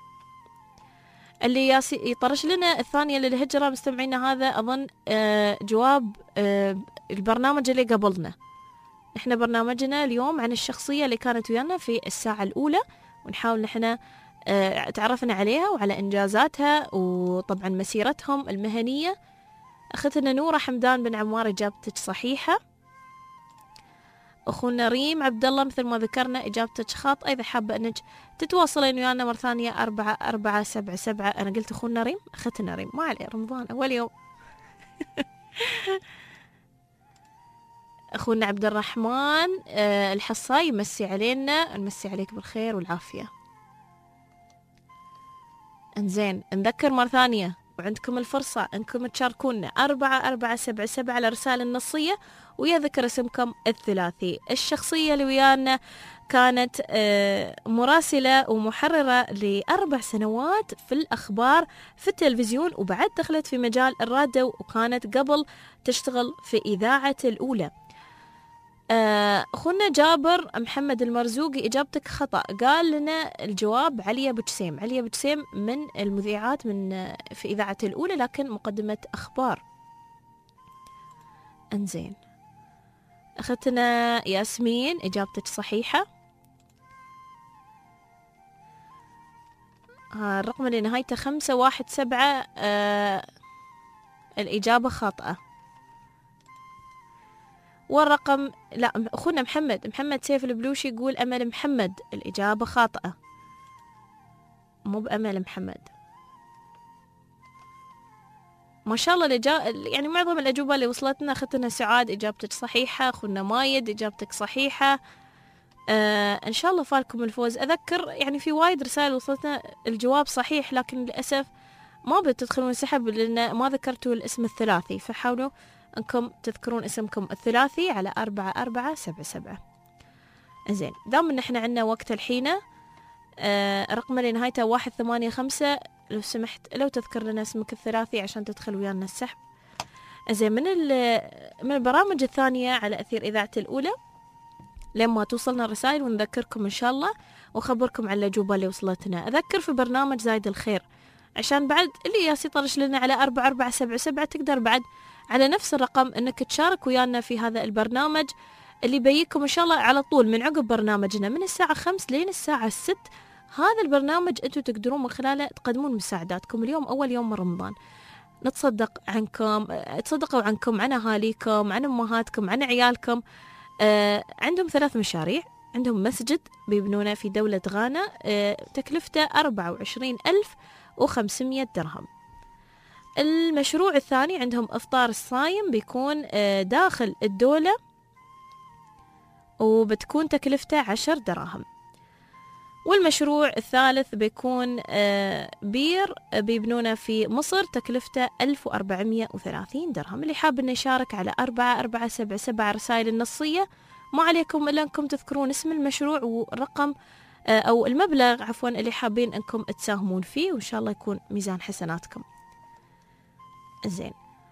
اللي يطرش لنا الثانية للهجرة مستمعينا هذا أظن جواب البرنامج اللي قبلنا. إحنا برنامجنا اليوم عن الشخصية اللي كانت ويانا في الساعة الأولى، ونحاول نحن تعرفنا عليها وعلى إنجازاتها وطبعا مسيرتهم المهنية. أختنا نورة حمدان بن عمار إجابتك صحيحة. أخونا ريم عبد الله مثل ما ذكرنا إجابتك خاطئة، إذا حابة أنك تتواصلين ويانا مرة ثانية أربعة أربعة سبعة سبعة. أنا قلت أخونا ريم، أختنا ريم، ما عليه، رمضان أول يوم. أخونا عبد الرحمن أه الحصاي يمسي علينا، نمسي عليك بالخير والعافية. انزين، نذكر مرة ثانية وعندكم الفرصة أنكم تشاركونا أربعة أربعة سبعة سبعة على رسالة النصية، ويا ذكر اسمكم الثلاثي. الشخصية اللي ويانا كانت مراسلة ومحررة لأربع سنوات في الأخبار في التلفزيون، وبعد دخلت في مجال الراديو، وكانت قبل تشتغل في إذاعة الأولى. أخونا جابر محمد المرزوقي إجابتك خطأ، قال لنا الجواب عليا بجسيم. عليا بجسيم من المذيعات من في إذاعة الأولى، لكن مقدمة أخبار. انزين، أختنا ياسمين إجابتك صحيحة. الرقم اللي نهايته خمسة واحد سبعة آه الإجابة خاطئة. والرقم لا، أخونا محمد محمد سيف البلوشي يقول أمل محمد، الإجابة خاطئة، مو بأمل محمد. ما شاء الله لجا... يعني معظم الأجوبة اللي وصلتنا. أختنا سعاد إجابتك صحيحة. أخونا مايد إجابتك صحيحة. آه إن شاء الله فالكم الفوز. أذكر يعني في وايد رسائل وصلتنا الجواب صحيح، لكن للأسف ما بتدخلون السحب لأن ما ذكرتوا الاسم الثلاثي، فحاولوا أنكم تذكرون اسمكم الثلاثي على أربعة أربعة سبعة سبعة. زين، دام إن إحنا عنا وقت الحين، آه رقم اللي نهايته واحد ثمانية خمسة، لو سمحت لو تذكر لنا اسمك الثلاثي عشان تدخل ويانا السحب. زين، من من البرامج الثانية على أثير إذاعة الأولى لما توصلنا الرسائل، ونذكركم إن شاء الله وخبركم عن الأجوبة اللي وصلتنا. أذكر في برنامج زايد الخير، عشان بعد اللي ياسي طرش لنا على أربعة أربعة سبعة سبعة تقدر بعد على نفس الرقم أنك تشارك ويانا في هذا البرنامج اللي بيجيكم إن شاء الله على طول من عقب برنامجنا من الساعة خمس لين الساعة ست. هذا البرنامج أنتم تقدرون من خلاله تقدمون مساعداتكم. اليوم أول يوم من رمضان، نتصدق عنكم، تصدقوا عنكم، عن أهاليكم، عن أمهاتكم، عن عيالكم. آه عندهم ثلاث مشاريع. عندهم مسجد بيبنونه في دولة غانا، آه تكلفته أربعة وعشرين ألف وخمسمية درهم. المشروع الثاني عندهم إفطار الصايم، بيكون آه داخل الدولة وبتكون تكلفته عشر دراهم. والمشروع الثالث بيكون بير بيبنونه في مصر، تكلفته ألف وأربعمية وثلاثين درهم. اللي حاب انه يشارك على أربعة أربعة سبعة سبعة رسائل النصية، ما عليكم إلا أنكم تذكرون اسم المشروع والرقم أو المبلغ عفوا اللي حابين أنكم تساهمون فيه، وإن شاء الله يكون ميزان حسناتكم. زين،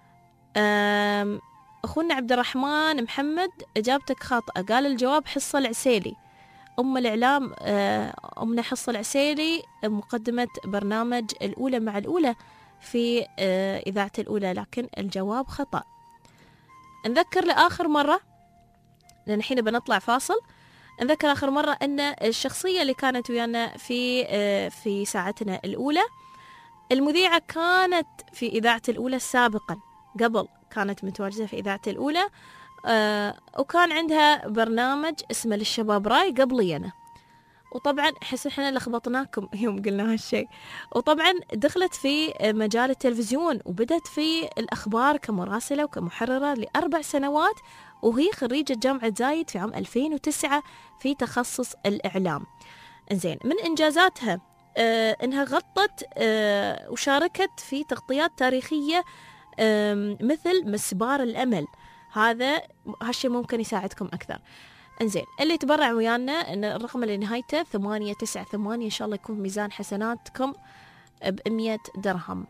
أخونا عبد الرحمن محمد إجابتك خاطئة، قال الجواب حصة العسيلي. أم الإعلام أمنا حصة العسيلي مقدمة برنامج الأولى مع الأولى في إذاعة الأولى، لكن الجواب خطأ. نذكر لآخر مرة، لأن الحين بنطلع فاصل، نذكر آخر مرة أن الشخصية اللي كانت ويانا في في ساعتنا الأولى، المذيعة كانت في إذاعة الأولى سابقا، قبل كانت متواجدة في إذاعة الأولى، آه وكان عندها برنامج اسمه للشباب راي قبلي أنا، وطبعا حس احنا لخبطناكم يوم قلنا هالشيء. وطبعا دخلت في مجال التلفزيون وبدت في الأخبار كمراسلة وكمحررة لأربع سنوات، وهي خريجة جامعة زايد في عام ألفين وتسعة في تخصص الإعلام. إنزين، من إنجازاتها آه إنها غطت آه وشاركت في تغطيات تاريخية آه مثل مسبار الأمل. هذا هالشيء ممكن يساعدكم أكثر. إنزين، اللي تبرع ويانا إن الرقم اللي نهايته ثمانية تسعة ثمانية إن شاء الله يكون ميزان حسناتكم بمية درهم.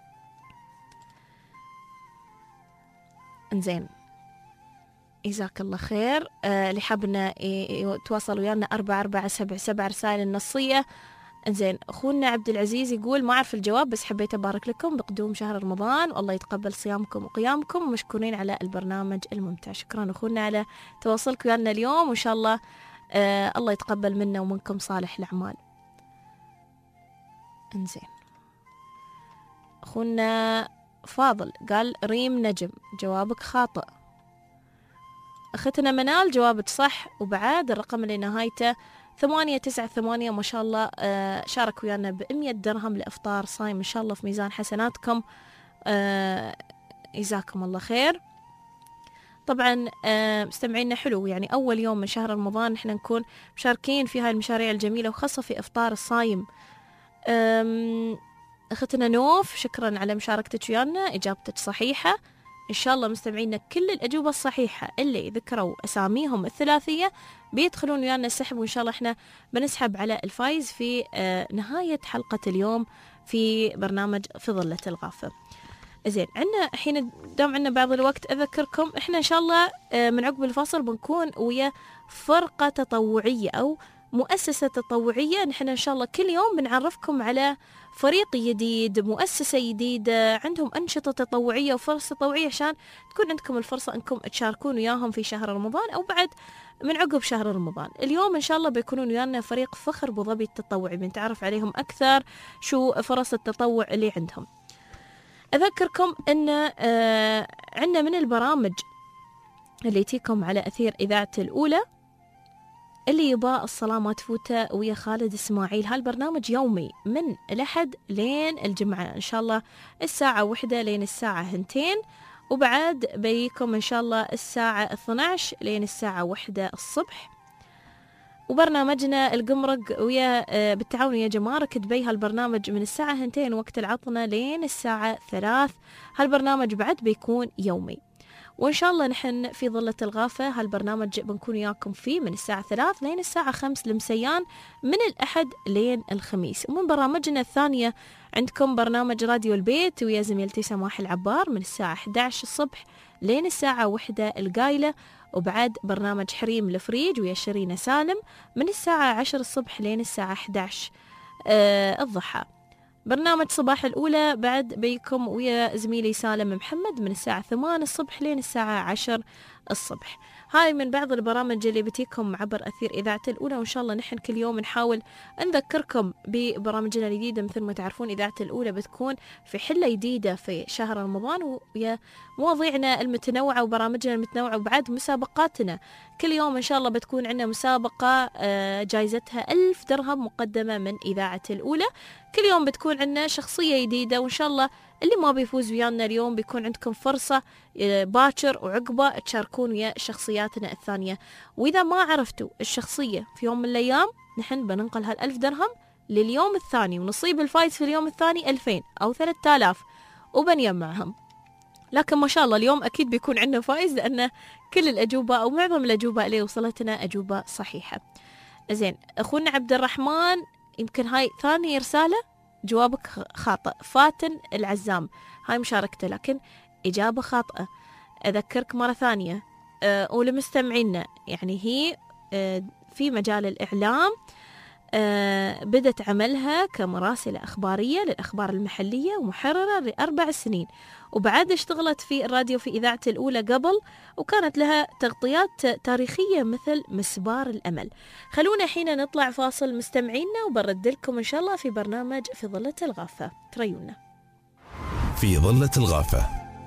إنزين، جزاك الله خير. آه اللي حابنا يتواصل ويانا أربعة أربعة سبعة سبعة رسائل النصية. إنزين، أخونا عبد العزيز يقول ما أعرف الجواب، بس حبيت أبارك لكم بقدوم شهر رمضان، والله يتقبل صيامكم وقيامكم، ومشكورين على البرنامج الممتع. شكرا أخونا على تواصلك ويانا اليوم، وإن شاء الله آه الله يتقبل منا ومنكم صالح الأعمال. إنزين، أخونا فاضل قال ريم نجم، جوابك خاطئ. أختنا منال جوابك صح، وبعد الرقم اللي نهايته ثمانية تسعة ثمانية ما شاء الله آه شارك ويانا بمية درهم لإفطار صايم، إن شاء الله في ميزان حسناتكم. آه جزاكم الله خير. طبعا آه مستمعينا حلو، يعني أول يوم من شهر رمضان إحنا نكون مشاركين في هاي المشاريع الجميلة، وخاصة في إفطار الصايم. أختنا نوف شكرا على مشاركتك ويانا، إجابتك صحيحة. إن شاء الله مستمعينا كل الأجوبة الصحيحة اللي ذكروا أساميهم الثلاثية بيدخلون ويانا السحب، وإن شاء الله إحنا بنسحب على الفايز في آه نهاية حلقة اليوم في برنامج في ظلة الغافة. زين، عندنا حين دام عندنا بعض الوقت أذكركم إحنا إن شاء الله آه من عقب الفاصل بنكون ويا فرقة تطوعية أو مؤسسة تطوعية. نحن إن شاء الله كل يوم بنعرفكم على فريق جديد، مؤسسة جديدة عندهم أنشطة تطوعية وفرص تطوعية، عشان تكون عندكم الفرصة أنكم تشاركون وياهم في شهر رمضان أو بعد من عقب شهر رمضان. اليوم إن شاء الله بيكونون ويانا فريق فخر أبو ظبي التطوعي، بنتعرف عليهم أكثر شو فرص التطوع اللي عندهم. أذكركم أن آه عندنا من البرامج اللي تيكم على أثير إذاعة الأولى اللي يبا الصلاة ما تفوته ويا خالد إسماعيل. هالبرنامج يومي من الأحد لين الجمعة إن شاء الله الساعة وحدة لين الساعة هنتين، وبعد بيكم إن شاء الله الساعة اثني عشر لين الساعة وحدة الصبح. وبرنامجنا القمرق ويا بالتعاون ويا جمارك دبي، هالبرنامج من الساعة هنتين وقت العطنة لين الساعة ثلاث. هالبرنامج بعد بيكون يومي. وإن شاء الله نحن في ظلة الغافة هالبرنامج بنكون وياكم فيه من الساعة ثلاث لين الساعة خمس لمسيان من الأحد لين الخميس. ومن برامجنا الثانية عندكم برنامج راديو البيت ويا زميلتي سماح العبار من الساعة إحدى عشر الصبح لين الساعة واحدة القايلة، وبعد برنامج حريم الفريج ويا شيرين سالم من الساعة عشر الصبح لين الساعة إحدى عشر آه الضحى. برنامج صباح الأولى بعد بيكم ويا زميلي سالم محمد من الساعة ثمانية الصبح لين الساعة عشر الصبح. هاي من بعض البرامج اللي بتيكم عبر أثير إذاعة الأولى، وإن شاء الله نحن كل يوم نحاول نذكركم ببرامجنا الجديدة. مثل ما تعرفون إذاعة الأولى بتكون في حلة جديدة في شهر رمضان ويا مواضيعنا المتنوعة وبرامجنا المتنوعة، وبعد مسابقاتنا كل يوم إن شاء الله بتكون عندنا مسابقة جايزتها ألف درهم مقدمة من إذاعة الأولى. كل يوم بتكون عندنا شخصية جديدة، وإن شاء الله اللي ما بيفوز ويانا اليوم بيكون عندكم فرصة باكر وعقبة تشاركون ويا شخصياتنا الثانية. وإذا ما عرفتوا الشخصية في يوم من الأيام نحن بننقل هالألف درهم لليوم الثاني، ونصيب الفايز في اليوم الثاني ألفين أو ثلاثة آلاف وبنجمعهم. لكن ما شاء الله اليوم أكيد بيكون عندنا فايز، لأن كل الأجوبة أو معظم الأجوبة اللي وصلتنا أجوبة صحيحة. زين، أخونا عبد الرحمن يمكن هاي ثاني رسالة جوابك خاطئ. فاتن العزام هاي مشاركته لكن إجابة خاطئة. أذكرك مرة ثانية أه ولمستمعينا، يعني هي أه في مجال الإعلام، أه بدت عملها كمراسلة أخبارية للأخبار المحلية ومحررة لأربع سنين، وبعد اشتغلت في الراديو في إذاعة الأولى قبل، وكانت لها تغطيات تاريخية مثل مسبار الأمل. خلونا حين نطلع فاصل مستمعينا، وبرد لكم إن شاء الله في برنامج في ظلة الغافة. تريونا في ظلة الغافة.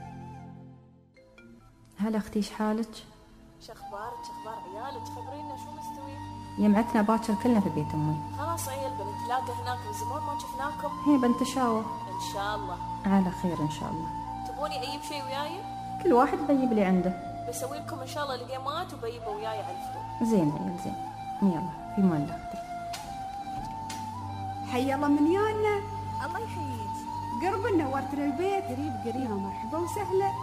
هلا أختي، إيش حالك؟ شو أخبارك؟ أخبار عيالك؟ خبرينا شو مستوي؟ يمعتنا باكر كلنا في بيت أمي. خلاص عيال بنتلاقى هناك، من زمان ما شفناكم. هي بنتشاور إن شاء الله على خير إن شاء الله. تبوني أجيب شيء وياي؟ كل واحد بيجيب اللي عنده. بسوي لكم إن شاء الله الجيمات وبيجيبوا وياي على الفطور. زين عيال زين، يلا في مان الله أختي. حي الله من يانا. الله يحييك. قرب نورتنا البيت. قريب قريب. يا مرحبا وسهلا.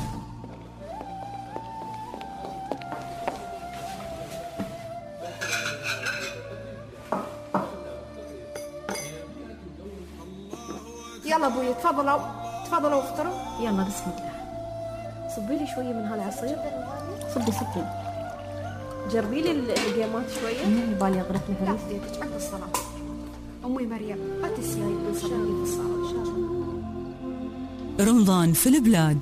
يلا ابوي تفضلوا تفضلوا افطروا. يلا بسم الله. صبي لي شويه من هالعصير. صبي ستين. جربي لي الجيمات شويه. من بالي اغرف لي لا هريس. في يدك عقب الصلاه. امي مريم لا تنسي هاي بنصلي في الصلاه ان شاء الله. رمضان في البلاد.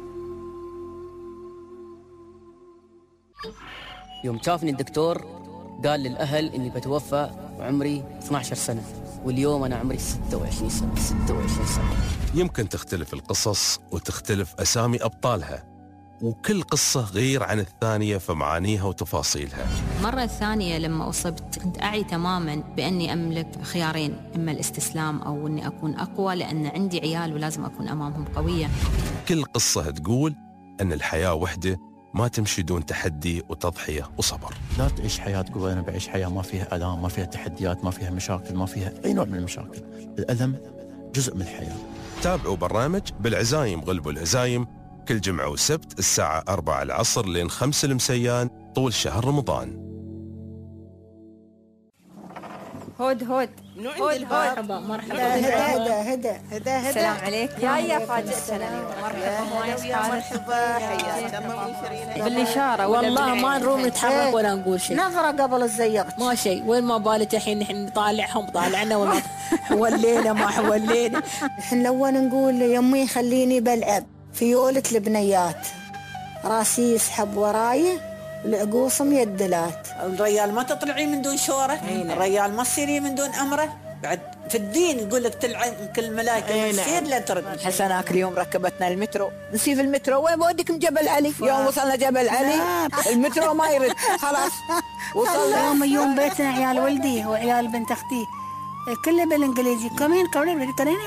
يوم شافني الدكتور قال للأهل إني بتوفى وعمري اثني عشر سنة، واليوم أنا عمري ستة وعشرين سنة. ستة وعشرين سنة. يمكن تختلف القصص وتختلف أسامي أبطالها، وكل قصة غير عن الثانية في معانيها وتفاصيلها. المرة الثانية لما أصبت كنت أعي تماما بأني أملك خيارين، إما الاستسلام أو أني أكون أقوى، لأن عندي عيال ولازم أكون أمامهم قوية. كل قصة تقول أن الحياة وحدة ما تمشي دون تحدي وتضحية وصبر. لا تعيش حياة تقول أنا بعيش حياة ما فيها آلام، ما فيها تحديات، ما فيها مشاكل، ما فيها أي نوع من المشاكل. الألم جزء من الحياة. تابعوا برنامج بالعزايم غلبوا الهزايم كل جمعة وسبت الساعة أربعة العصر لين خمس المسيان طول شهر رمضان. هود هود هود مرحبا مرحبا. هدى هدى هدى هدى هدى. السلام عليكم. يا يا فاجئتنا. مرحبا مرحبا حياك الله وشرينا. بالإشارة والله ما نروم نتحرك ولا نقول شيء. نظرة قبل الزيغت ما شيء. وين ما بالك الحين نحن نطالعهم طالعنا وما حولينا ما حولينا. نحن الأول نقول يمي خليني بلعب في قولة البنيات، راسي يسحب وراي والعقوص ميدلات. الريال ما تطلعي من دون شوره، الريال ما تصيري من دون امره. بعد في الدين يقول لك تلعن كل ملائكه تصير لا ترد. حسناك اليوم ركبتنا المترو، نسيب المترو وين بودكم جبل علي. يوم وصلنا جبل علي المترو ما يرد خلاص وصلنا. يوم يوم بيتنا عيال ولدي وعيال بنت اختي كله بالانجليزي. كمان كمان كمان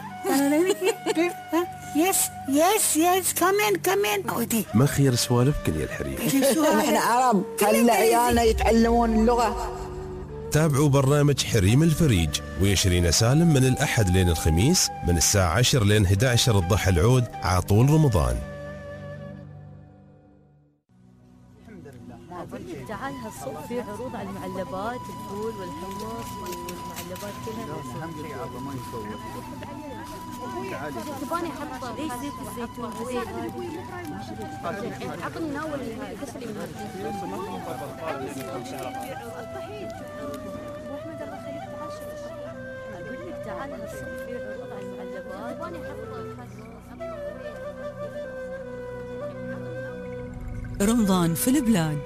يس يس يس كمان كمان ودي ما خير سوالفك يا الحريم. احنا عرب خلى عيالنا يتعلمون اللغة. تابعوا برنامج حريم الفريج ويشرين سالم من الأحد لين الخميس من الساعة عشر لين إحدى عشر الضحى العود عطول رمضان. تعال هالصوت في عروض على المعلبات، الفول والحمص والمعلبات كلها. اهم شيء عبا ما يصور. تعالي تباني احط ليش زيت الزيتون زيت عطني ناول كسري من احمد الله يخليك تعال اقول لك تعال هالصوت في عروض على المعلبات تباني احط. رمضان في البلاد.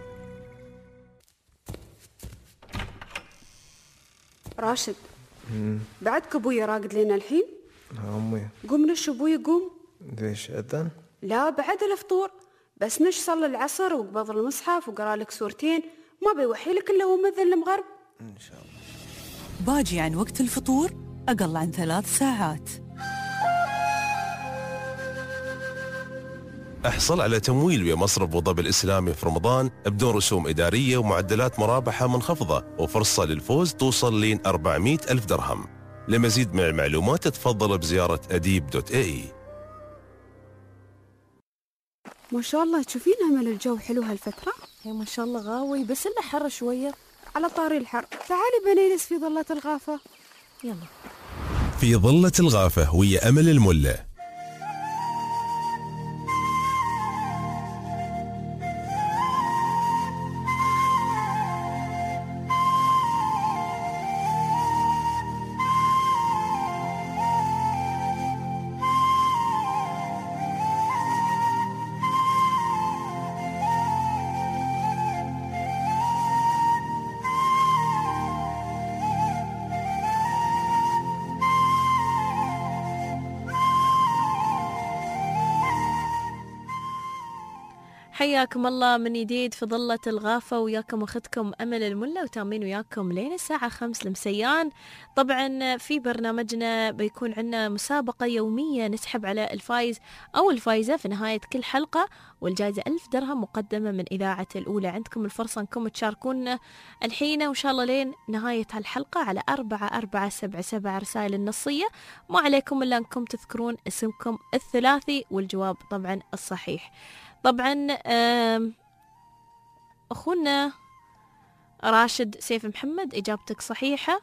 راشد بعدك ابوي راقد لنا الحين؟ أمي قوم نش ابوي قوم. ليش أذن؟ لا بعد الفطور بس نش صلى العصر وقبض المصحف وقرا لك سورتين، ما بيوحي لك الا هو مذن المغرب. إن شاء الله. باجي عن وقت الفطور أقل عن ثلاث ساعات. احصل على تمويل ويا مصرف أبو ظبي الإسلامي في رمضان بدون رسوم إدارية ومعدلات مرابحة منخفضة وفرصة للفوز توصل لين أربعمئة ألف درهم. لمزيد من المعلومات تفضل بزيارة أديب دوت إيه إي. ما شاء الله تشوفين أمل الجو حلو هالفترة؟ يا ما شاء الله غاوي بس إلا حر شوية. على طاري الحر تعالي بنجلس في ظلة الغافة. يلا في ظلة الغافة ويا أمل الملة. حياكم الله من جديد في ظلة الغافة، وياكم أختكم أمل الملة، وتامين وياكم لين الساعة خمس لمسيان. طبعا في برنامجنا بيكون عندنا مسابقة يومية نسحب على الفايز أو الفايزة في نهاية كل حلقة، والجائزة ألف درهم مقدمة من إذاعة الأولى. عندكم الفرصة أنكم تشاركونا الحين وإن شاء الله لين نهاية هالحلقة على أربعة أربعة سبعة سبعة رسائل النصية. ما عليكم إلا أنكم تذكرون اسمكم الثلاثي والجواب طبعا الصحيح. طبعا أخونا راشد سيف محمد إجابتك صحيحة.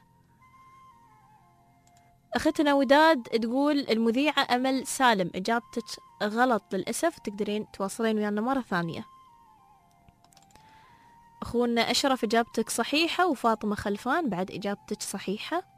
أختنا وداد تقول المذيعة أمل سالم إجابتك غلط للأسف، تقدرين تواصلين ويانا مرة ثانية. أخونا أشرف إجابتك صحيحة، وفاطمة خلفان بعد إجابتك صحيحة،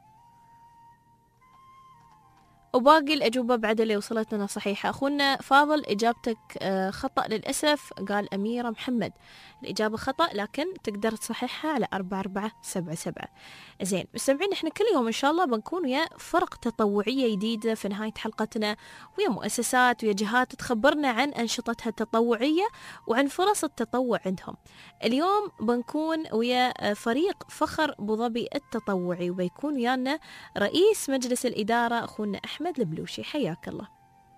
وباقي الأجوبة بعد اللي وصلت لنا صحيحة. أخونا فاضل إجابتك خطأ للأسف، قال أميرة محمد الإجابة خطأ، لكن تقدر تصححها على أربعة أربعة سبعة سبعة. زين مستمعين، إحنا كل يوم إن شاء الله بنكون ويا فرق تطوعية جديدة في نهاية حلقتنا، ويا مؤسسات ويا جهات تخبرنا عن أنشطتها التطوعية وعن فرص التطوع عندهم. اليوم بنكون ويا فريق فخر أبو ظبي التطوعي، وبيكون ويانا رئيس مجلس الإدارة أخونا أحمد البلوشي. حياك الله.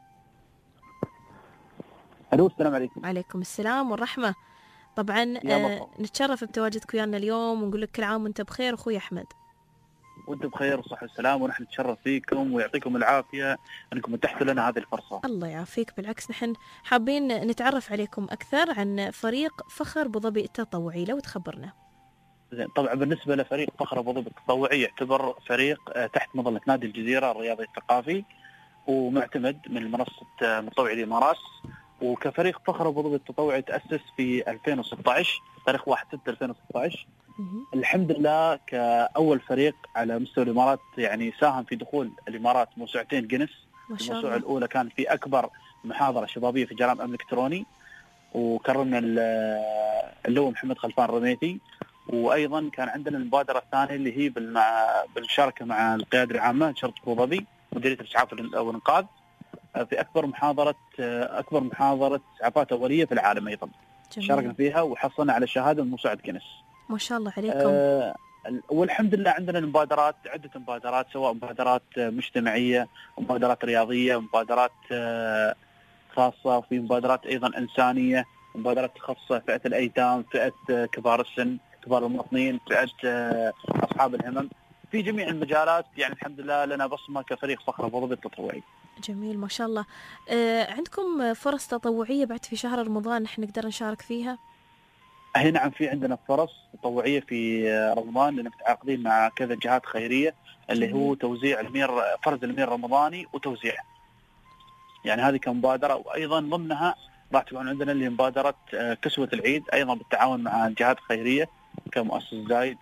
الو السلام عليكم. وعليكم السلام والرحمة. طبعا آه نتشرف بتواجدك ويانا اليوم، ونقول لك كل عام وانت بخير اخوي احمد. وانت بخير والصحة والسلام، ونحن نتشرف فيكم ويعطيكم العافية انكم اتحتوا لنا هذه الفرصة. الله يعافيك، بالعكس نحن حابين نتعرف عليكم اكثر عن فريق فخر أبو ظبي التطوعي، لو تخبرنا. زين، طبعا بالنسبة لفريق فخر أبو ظبي التطوعي يعتبر فريق تحت مظلة نادي الجزيرة الرياضي الثقافي، ومعتمد من منصة متطوعي الإمارات. وكفريق فخر أبو ظبي التطوعي تأسس في ألفين وستة عشر تاريخ واحد ستة ألفين وستة عشر. الحمد لله كأول فريق على مستوى الإمارات يعني ساهم في دخول الإمارات موسوعتين جينيس. الموسوعة الأولى كان في أكبر محاضرة شبابية في جرائم أمن إلكتروني، وكرمنا اللواء محمد خلفان رميتي. وأيضا كان عندنا المبادرة الثانية اللي هي بالمشاركة مع القيادة العامة شرطة أبو ظبي مديرية الإسعاف والإنقاذ في أكبر محاضرة أكبر محاضرة إسعافات أولية في العالم. أيضا جميل. شاركنا فيها وحصلنا على شهادة من موسوعة جينيس. ما شاء الله عليكم. آه والحمد لله عندنا المبادرات عدة مبادرات، سواء مبادرات مجتمعية، مبادرات رياضية، مبادرات آه خاصة، في مبادرات أيضا إنسانية، مبادرات خاصة فئة الأيتام، فئة آه كبار السن، كبار المواطنين، فئة آه أصحاب الهمم، في جميع المجالات. يعني الحمد لله لنا بصمة كفريق فخر أبو ظبي التطوعي. جميل ما شاء الله. آه عندكم فرص تطوعية بعد في شهر رمضان نحن نقدر نشارك فيها؟ أي نعم، في عندنا فرص تطوعية في رمضان، لأننا متعاقدين مع كذا جهات خيرية اللي هو توزيع المير، فرز المير الرمضاني وتوزيعه. يعني هذه كمبادرة، وأيضا ضمنها راح تكون عندنا اللي مبادرة كسوة العيد، أيضا بالتعاون مع جهات خيرية كمؤسس زايد،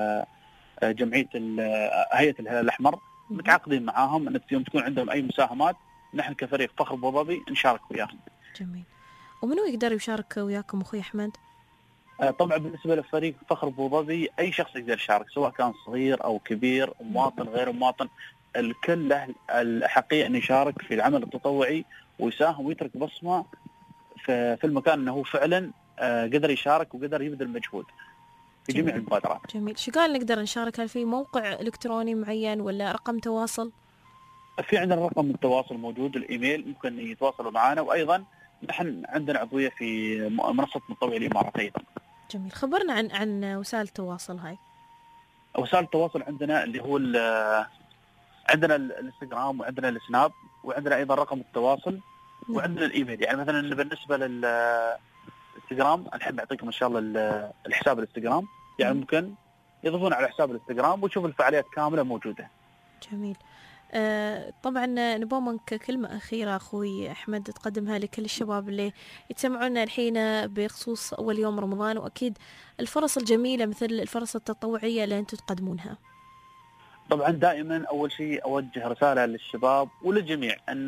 كجمعية هيئة الهلال الأحمر، متعاقدين معاهم أن يوم تكون عندهم أي مساهمات نحن كفريق فخر أبو ظبي نشارك وياهم. جميل. ومنو يقدر يشارك وياكم أخوي أحمد؟ طبعا بالنسبة لفريق فخر أبو ظبي أي شخص يقدر يشارك، سواء كان صغير أو كبير، مواطن غير مواطن، الكل له الحقيقة أن يشارك في العمل التطوعي ويساهم ويترك بصمة في المكان أنه فعلا قدر يشارك وقدر يبذل مجهود في جميع المبادرات. جميل. شو قال نقدر نشارك؟ هل في موقع إلكتروني معين ولا رقم تواصل؟ في عندنا رقم التواصل موجود، الإيميل ممكن يتواصلوا معنا، وأيضا نحن عندنا عضوية في منصة متطوعي الإمارات أيضا. جميل. خبرنا عن عن وسائل التواصل هاي. وسائل التواصل عندنا اللي هو عندنا الانستغرام وعندنا السناب وعندنا أيضا رقم التواصل وعندنا الإيميل. يعني مثلا بالنسبة للانستغرام نحب أعطيكم إن شاء الله الحساب الانستغرام، يعني ممكن يضيفون على حساب الانستغرام وتشوف الفعاليات كاملة موجودة. جميل. آه طبعا نبغى منك كلمة أخيرة أخوي أحمد تقدمها لكل الشباب اللي يتسمعونا الحين بخصوص أول يوم رمضان، وأكيد الفرص الجميلة مثل الفرص التطوعية اللي أنتم تقدمونها. طبعا دائما أول شيء أوجه رسالة للشباب وللجميع أن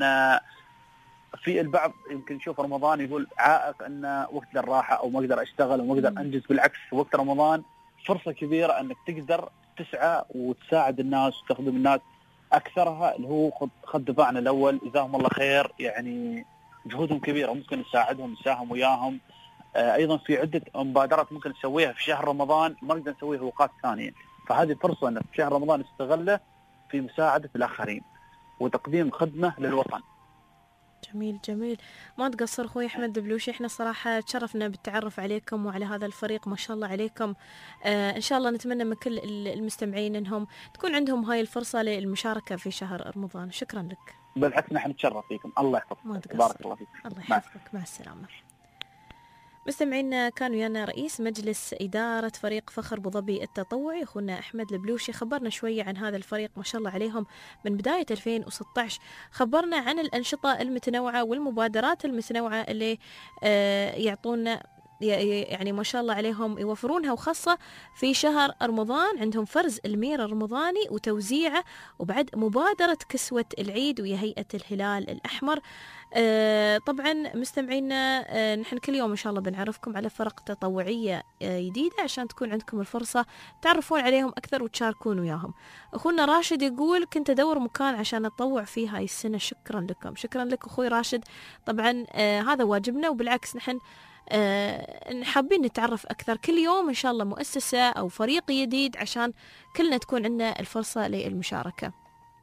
في البعض يمكن يشوف رمضان يقول عائق أن وقت للراحة أو ما أقدر أشتغل وما أقدر أنجز. بالعكس وقت رمضان فرصة كبيرة أنك تقدر تسعى وتساعد الناس وتخدم الناس. أكثرها اللي هو خد دفاعنا الأول جزاهم الله خير، يعني جهودهم كبيرة ممكن نساعدهم نساهم وياهم. آه أيضا في عدة مبادرات ممكن نسويها في شهر رمضان ما نقدر نسويها في أوقات ثانية، فهذه فرصة أن في شهر رمضان نستغله في مساعدة الآخرين وتقديم خدمة للوطن. جميل جميل. ما تقصر أخوي أحمد دبلوشي، إحنا صراحة تشرفنا بالتعرف عليكم وعلى هذا الفريق ما شاء الله عليكم. آه إن شاء الله نتمنى من كل المستمعين إنهم تكون عندهم هاي الفرصة للمشاركة في شهر رمضان. شكرا لك. بالعكس نحن نتشرف فيكم. الله يحفظك. بارك الله فيك. الله يحفظك. مع السلامة. مستمعينا كان ويانا رئيس مجلس إدارة فريق فخر أبو ظبي التطوعي أخونا أحمد البلوشي، خبرنا شوية عن هذا الفريق ما شاء الله عليهم من بداية ألفين وستة عشر، خبرنا عن الأنشطة المتنوعة والمبادرات المتنوعة اللي آه يعطونا يعني ما شاء الله عليهم يوفرونها، وخاصة في شهر رمضان عندهم فرز المير الرمضاني وتوزيعه، وبعد مبادرة كسوة العيد ويا هيئة الهلال الأحمر. آه طبعا مستمعينا آه نحن كل يوم إن شاء الله بنعرفكم على فرق تطوعية آه جديدة عشان تكون عندكم الفرصة تعرفون عليهم أكثر وتشاركون وياهم. أخونا راشد يقول كنت أدور مكان عشان أتطوع فيه هاي السنة. شكرا لكم. شكرا لك أخوي راشد. طبعا آه هذا واجبنا، وبالعكس نحن أه حابين نتعرف أكثر كل يوم إن شاء الله مؤسسة أو فريق جديد عشان كلنا تكون عندنا الفرصة للمشاركة.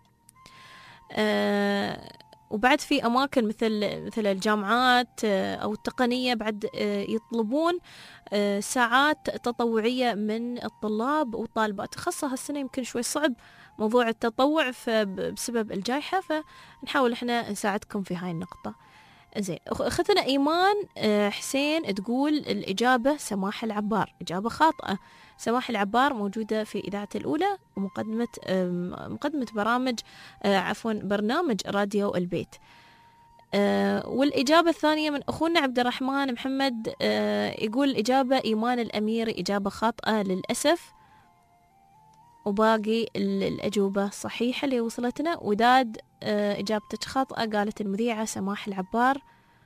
أه وبعد في أماكن مثل مثل الجامعات أو التقنية بعد يطلبون ساعات تطوعية من الطلاب والطالبات، خاصة هالسنة يمكن شوي صعب موضوع التطوع بسبب الجائحة، فنحاول إحنا نساعدكم في هاي النقطة. زين أختنا إيمان حسين تقول الإجابة سماح العبار. إجابة خاطئة. سماح العبار موجودة في إذاعة الأولى ومقدمة مقدمة برامج عفوا برنامج راديو البيت. والإجابة الثانية من أخونا عبد الرحمن محمد يقول الإجابة إيمان الأمير. إجابة خاطئة للأسف، وباقي الأجوبة صحيحة اللي وصلتنا. وداد إجابتك خاطئة قالت المذيعة سماح العبار.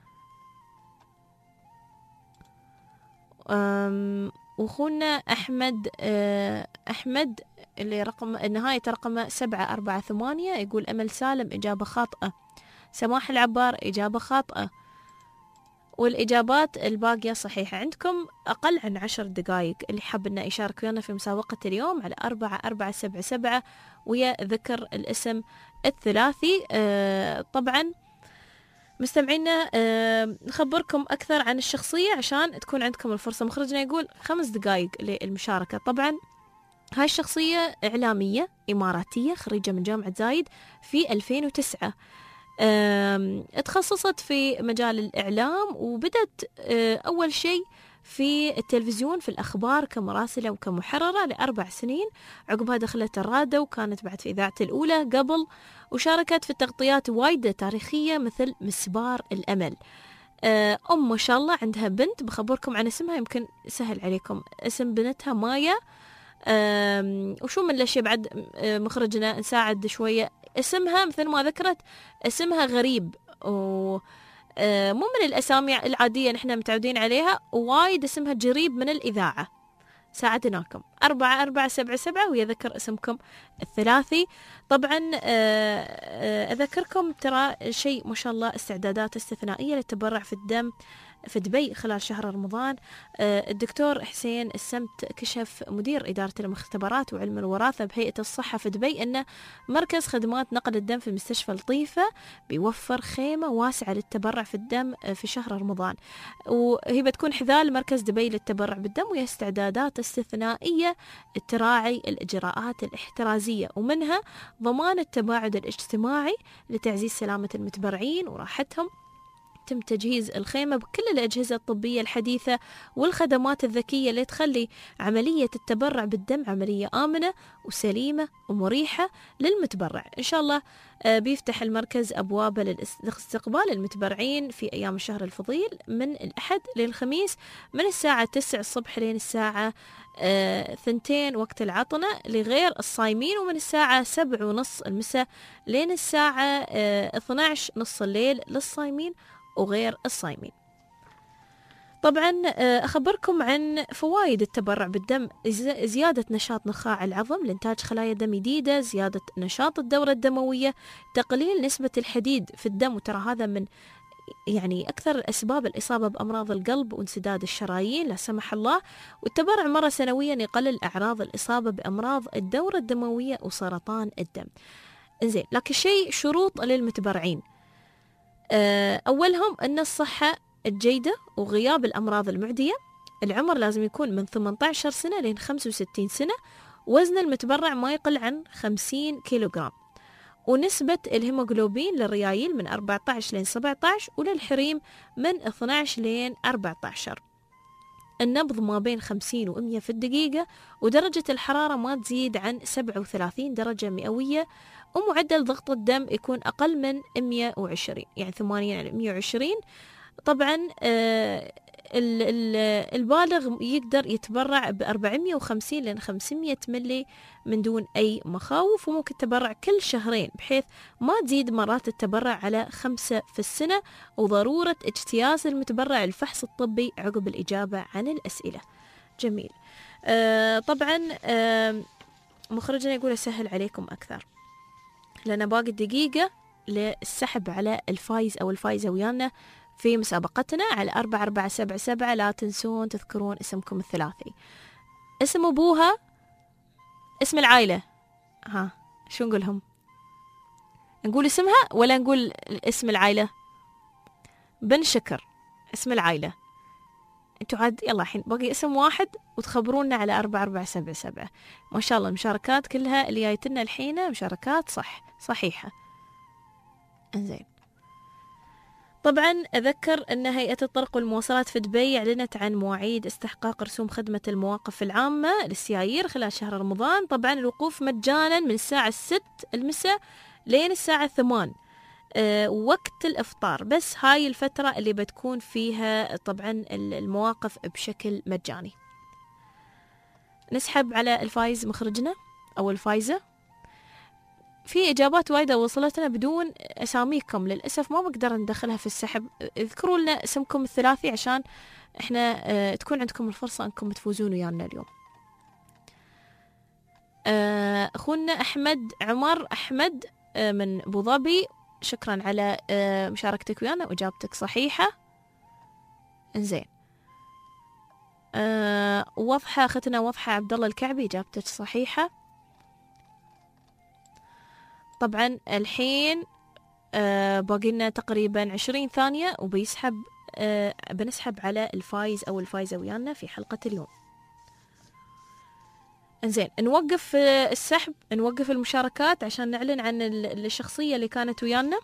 وأخونا أحمد أحمد اللي رقم نهاية رقمه سبعة أربعة ثمانية يقول أمل سالم. إجابة خاطئة. سماح العبار إجابة خاطئة. والإجابات الباقية صحيحة. عندكم أقل عن عشر دقائق اللي حاب أن يشارك ويانا في مسابقة اليوم على أربعة أربعة سبعة سبعة ويا ذكر الاسم الثلاثي. آه طبعا مستمعينا آه نخبركم أكثر عن الشخصية عشان تكون عندكم الفرصة. مخرجنا يقول خمس دقائق للمشاركة. طبعا هاي الشخصية إعلامية إماراتية خريجة من جامعة زايد في ألفين وتسعة. اتخصصت في مجال الإعلام وبدت أول شيء في التلفزيون في الأخبار كمراسلة وكمحررة لأربع سنين. عقبها دخلت الرادة وكانت بعد في إذاعة الأولى قبل، وشاركت في تغطيات وايدة تاريخية مثل مسبار الأمل. أم ما شاء الله عندها بنت بخبركم عن اسمها يمكن سهل عليكم. اسم بنتها مايا. وشو من الأشياء بعد مخرجنا نساعد شوية. اسمها مثل ما ذكرت اسمها غريب ومو من الأسامي العادية نحن متعودين عليها، وايد اسمها جريب من الإذاعة. ساعدناكم. أربعة أربعة سبعة سبعة ويذكر اسمكم الثلاثي. طبعا أذكركم ترى شيء ما شاء الله استعدادات استثنائية للتبرع في الدم في دبي خلال شهر رمضان. الدكتور حسين السمت كشف مدير إدارة المختبرات وعلم الوراثة بهيئة الصحة في دبي أن مركز خدمات نقل الدم في مستشفى لطيفة بيوفر خيمة واسعة للتبرع في الدم في شهر رمضان، وهي بتكون حذاء مركز دبي للتبرع بالدم، وهي استعدادات استثنائية تراعي الإجراءات الاحترازية، ومنها ضمان التباعد الاجتماعي لتعزيز سلامة المتبرعين وراحتهم. تم تجهيز الخيمة بكل الأجهزة الطبية الحديثة والخدمات الذكية اللي تخلي عملية التبرع بالدم عملية آمنة وسليمة ومريحة للمتبرع. إن شاء الله بيفتح المركز أبوابه لاستقبال المتبرعين في أيام الشهر الفضيل من الأحد للخميس من الساعة تسعة الصبح لين الساعة آه، ثنتين وقت العطنة لغير الصايمين، ومن الساعة سبع ونص المساء لين الساعة آه، اثنى عشر نص الليل للصايمين وغير الصايمين. طبعا أخبركم عن فوائد التبرع بالدم: زيادة نشاط نخاع العظم لإنتاج خلايا دم جديدة، زيادة نشاط الدورة الدموية، تقليل نسبة الحديد في الدم، وترى هذا من يعني أكثر أسباب الإصابة بأمراض القلب وانسداد الشرايين لا سمح الله. والتبرع مرة سنويا يقلل أعراض الإصابة بأمراض الدورة الدموية وسرطان الدم. إنزين، لكن شيء شروط للمتبرعين: أولهم أن الصحة الجيدة وغياب الأمراض المعدية، العمر لازم يكون من ثمانية عشر سنة لين خمسة وستين سنة، وزن المتبرع ما يقل عن خمسين كيلوغرام، ونسبة الهيموغلوبين للريايل من أربعة عشر لين سبعة عشر، وللحريم من اثني عشر لين أربعة عشر. النبض ما بين خمسين ومية في الدقيقة، ودرجة الحرارة ما تزيد عن سبعة وثلاثين درجة مئوية، ومعدل ضغط الدم يكون أقل من مية وعشرين، يعني ثمانين على مية وعشرين. طبعا آه البالغ يقدر يتبرع ب أربعمية وخمسين لين خمسمية ملي من دون أي مخاوف، وممكن تبرع كل شهرين بحيث ما تزيد مرات التبرع على خمسة في السنة، وضرورة اجتياز المتبرع الفحص الطبي عقب الإجابة عن الأسئلة. جميل. آه طبعا آه مخرجنا يقول أسهل عليكم أكثر، لأن باقي دقيقة للسحب على الفايز أو الفايزة ويانا في مسابقتنا على أربعة أربعة سبعة سبعة. لا تنسون تذكرون اسمكم الثلاثي، اسم أبوها، اسم العائلة. ها شو نقولهم؟ نقول اسمها ولا نقول اسم العائلة؟ بن شكر اسم العائلة. انتوا عاد يلا الحين باقي اسم واحد وتخبرونا على أربعة أربعة سبعة سبعة. ما شاء الله المشاركات كلها اللي جايتنا الحين مشاركات صح صحيحة. انزين، طبعا أذكر أن هيئة الطرق والمواصلات في دبي أعلنت عن مواعيد استحقاق رسوم خدمة المواقف العامة للسيايير خلال شهر رمضان. طبعا الوقوف مجانا من الساعة الست المساء لين الساعة ثمان أه وقت الإفطار، بس هاي الفترة اللي بتكون فيها طبعا المواقف بشكل مجاني. نسحب على الفايز مخرجنا أو الفايزة. في إجابات وايدة وصلتنا بدون أساميكم، للأسف ما بقدر ندخلها في السحب. اذكروا لنا اسمكم الثلاثي عشان احنا اه تكون عندكم الفرصة أنكم تفوزون ويانا اليوم. اه أخونا أحمد عمر أحمد اه من أبو ظبي، شكرا على اه مشاركتك ويانا وإجابتك صحيحة. انزين، اه وضحة أختنا وضحة عبد الله الكعبي، إجابتك صحيحة. طبعا الحين آه باقي لنا تقريبا عشرين ثانية وبيسحب آه بنسحب على الفايز أو الفايزة ويانا في حلقة اليوم. انزين، نوقف آه السحب، نوقف المشاركات عشان نعلن عن الشخصية اللي كانت ويانا.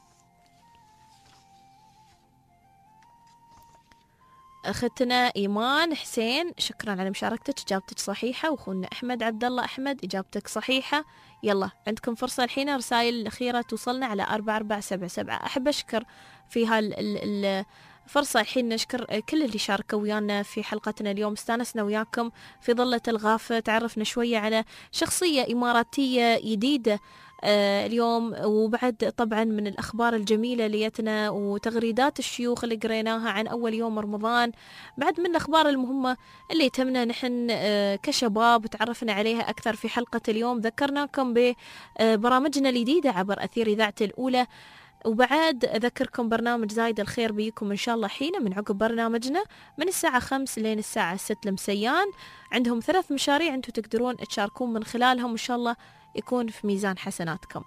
أختنا إيمان حسين، شكرا على مشاركتك، إجابتك صحيحة. وأخونا أحمد عبد الله أحمد، إجابتك صحيحة. يلا عندكم فرصة الحين رسائل الأخيرة توصلنا على أربعة أربعة سبعة سبعة. أحب أشكر في هالفرصة الحين نشكر كل اللي شاركوا ويانا في حلقتنا اليوم. استانسنا وياكم في ظلة الغافة، تعرفنا شوية على شخصية إماراتية جديدة آه اليوم، وبعد طبعا من الأخبار الجميلة اللي جتنا وتغريدات الشيوخ اللي قريناها عن أول يوم رمضان، بعد من الأخبار المهمة اللي تهمنا نحن آه كشباب وتعرفنا عليها أكثر في حلقة اليوم. ذكرناكم ببرامجنا الجديدة عبر أثير إذاعة الأولى وبعد أذكركم برنامج زايد الخير بيكم إن شاء الله حين من عقب برنامجنا من الساعة خمس لين الساعة ست لمسيان. عندهم ثلاث مشاريع أنتم تقدرون تشاركون من خلالهم، إن شاء الله يكون في ميزان حسناتكم.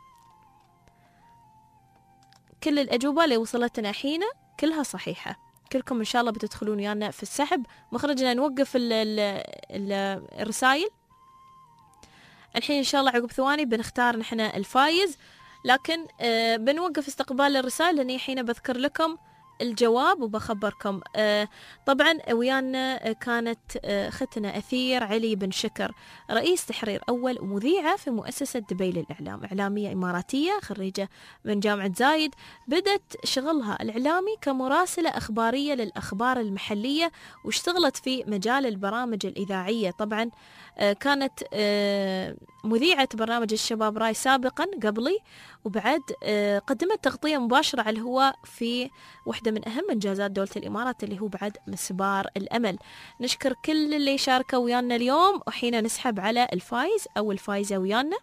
كل الأجوبة اللي وصلتنا حين كلها صحيحة، كلكم إن شاء الله بتدخلون ويانا في السحب. مخرجنا نوقف ال ال ال الرسائل الحين إن شاء الله. عقب ثواني بنختار نحن الفايز، لكن آه بنوقف استقبال الرسائل لأني حين بذكر لكم الجواب وبخبركم. آه طبعا ويانا كانت آه اختنا أثير علي بن شكر، رئيس تحرير أول ومذيعة في مؤسسة دبي للإعلام، إعلامية إماراتية خريجة من جامعة زايد. بدت شغلها الإعلامي كمراسلة أخبارية للأخبار المحلية، واشتغلت في مجال البرامج الإذاعية. طبعا آه كانت آه مذيعة برنامج الشباب راي سابقا قبلي، وبعد آه قدمت تغطية مباشرة على الهواء في واحدة من أهم إنجازات دولة الإمارات اللي هو بعد مسبار الأمل. نشكر كل اللي شاركوا ويانا اليوم، وحين نسحب على الفايز أو الفايزة ويانا.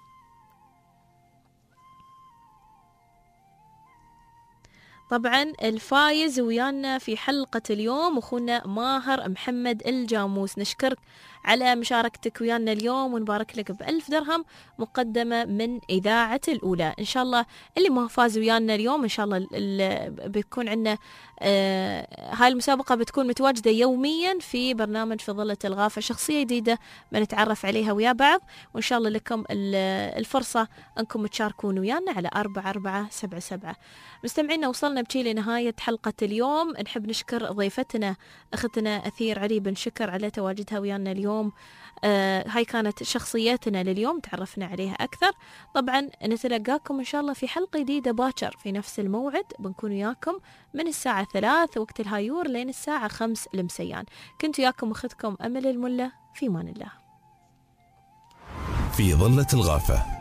طبعا الفايز ويانا في حلقة اليوم أخونا ماهر محمد الجاموس، نشكرك على مشاركتك ويانا اليوم ونبارك لك بألف درهم مقدمة من إذاعة الأولى. إن شاء الله اللي ما فاز ويانا اليوم إن شاء الله بيكون عندنا آه هاي المسابقة بتكون متواجدة يوميا في برنامج في ظلة الغافة، شخصية جديدة بنتعرف عليها ويا بعض، وإن شاء الله لكم الفرصة أنكم تشاركون ويانا على أربعة أربعة سبعة سبعة. مستمعينا وصلنا بشي لنهاية حلقة اليوم. نحب نشكر ضيفتنا أختنا أثير علي بن شكر على تواجدها ويانا اليوم. آه هاي كانت شخصيتنا لليوم، تعرفنا عليها أكثر. طبعا نتلقاكم إن شاء الله في حلقة جديدة باكر في نفس الموعد، بنكون وياكم من الساعة ثلاث وقت الهايور لين الساعة خمس لمسيان. كنت وياكم أختكم أمل الملا، في مان الله. في ظلة الغافة.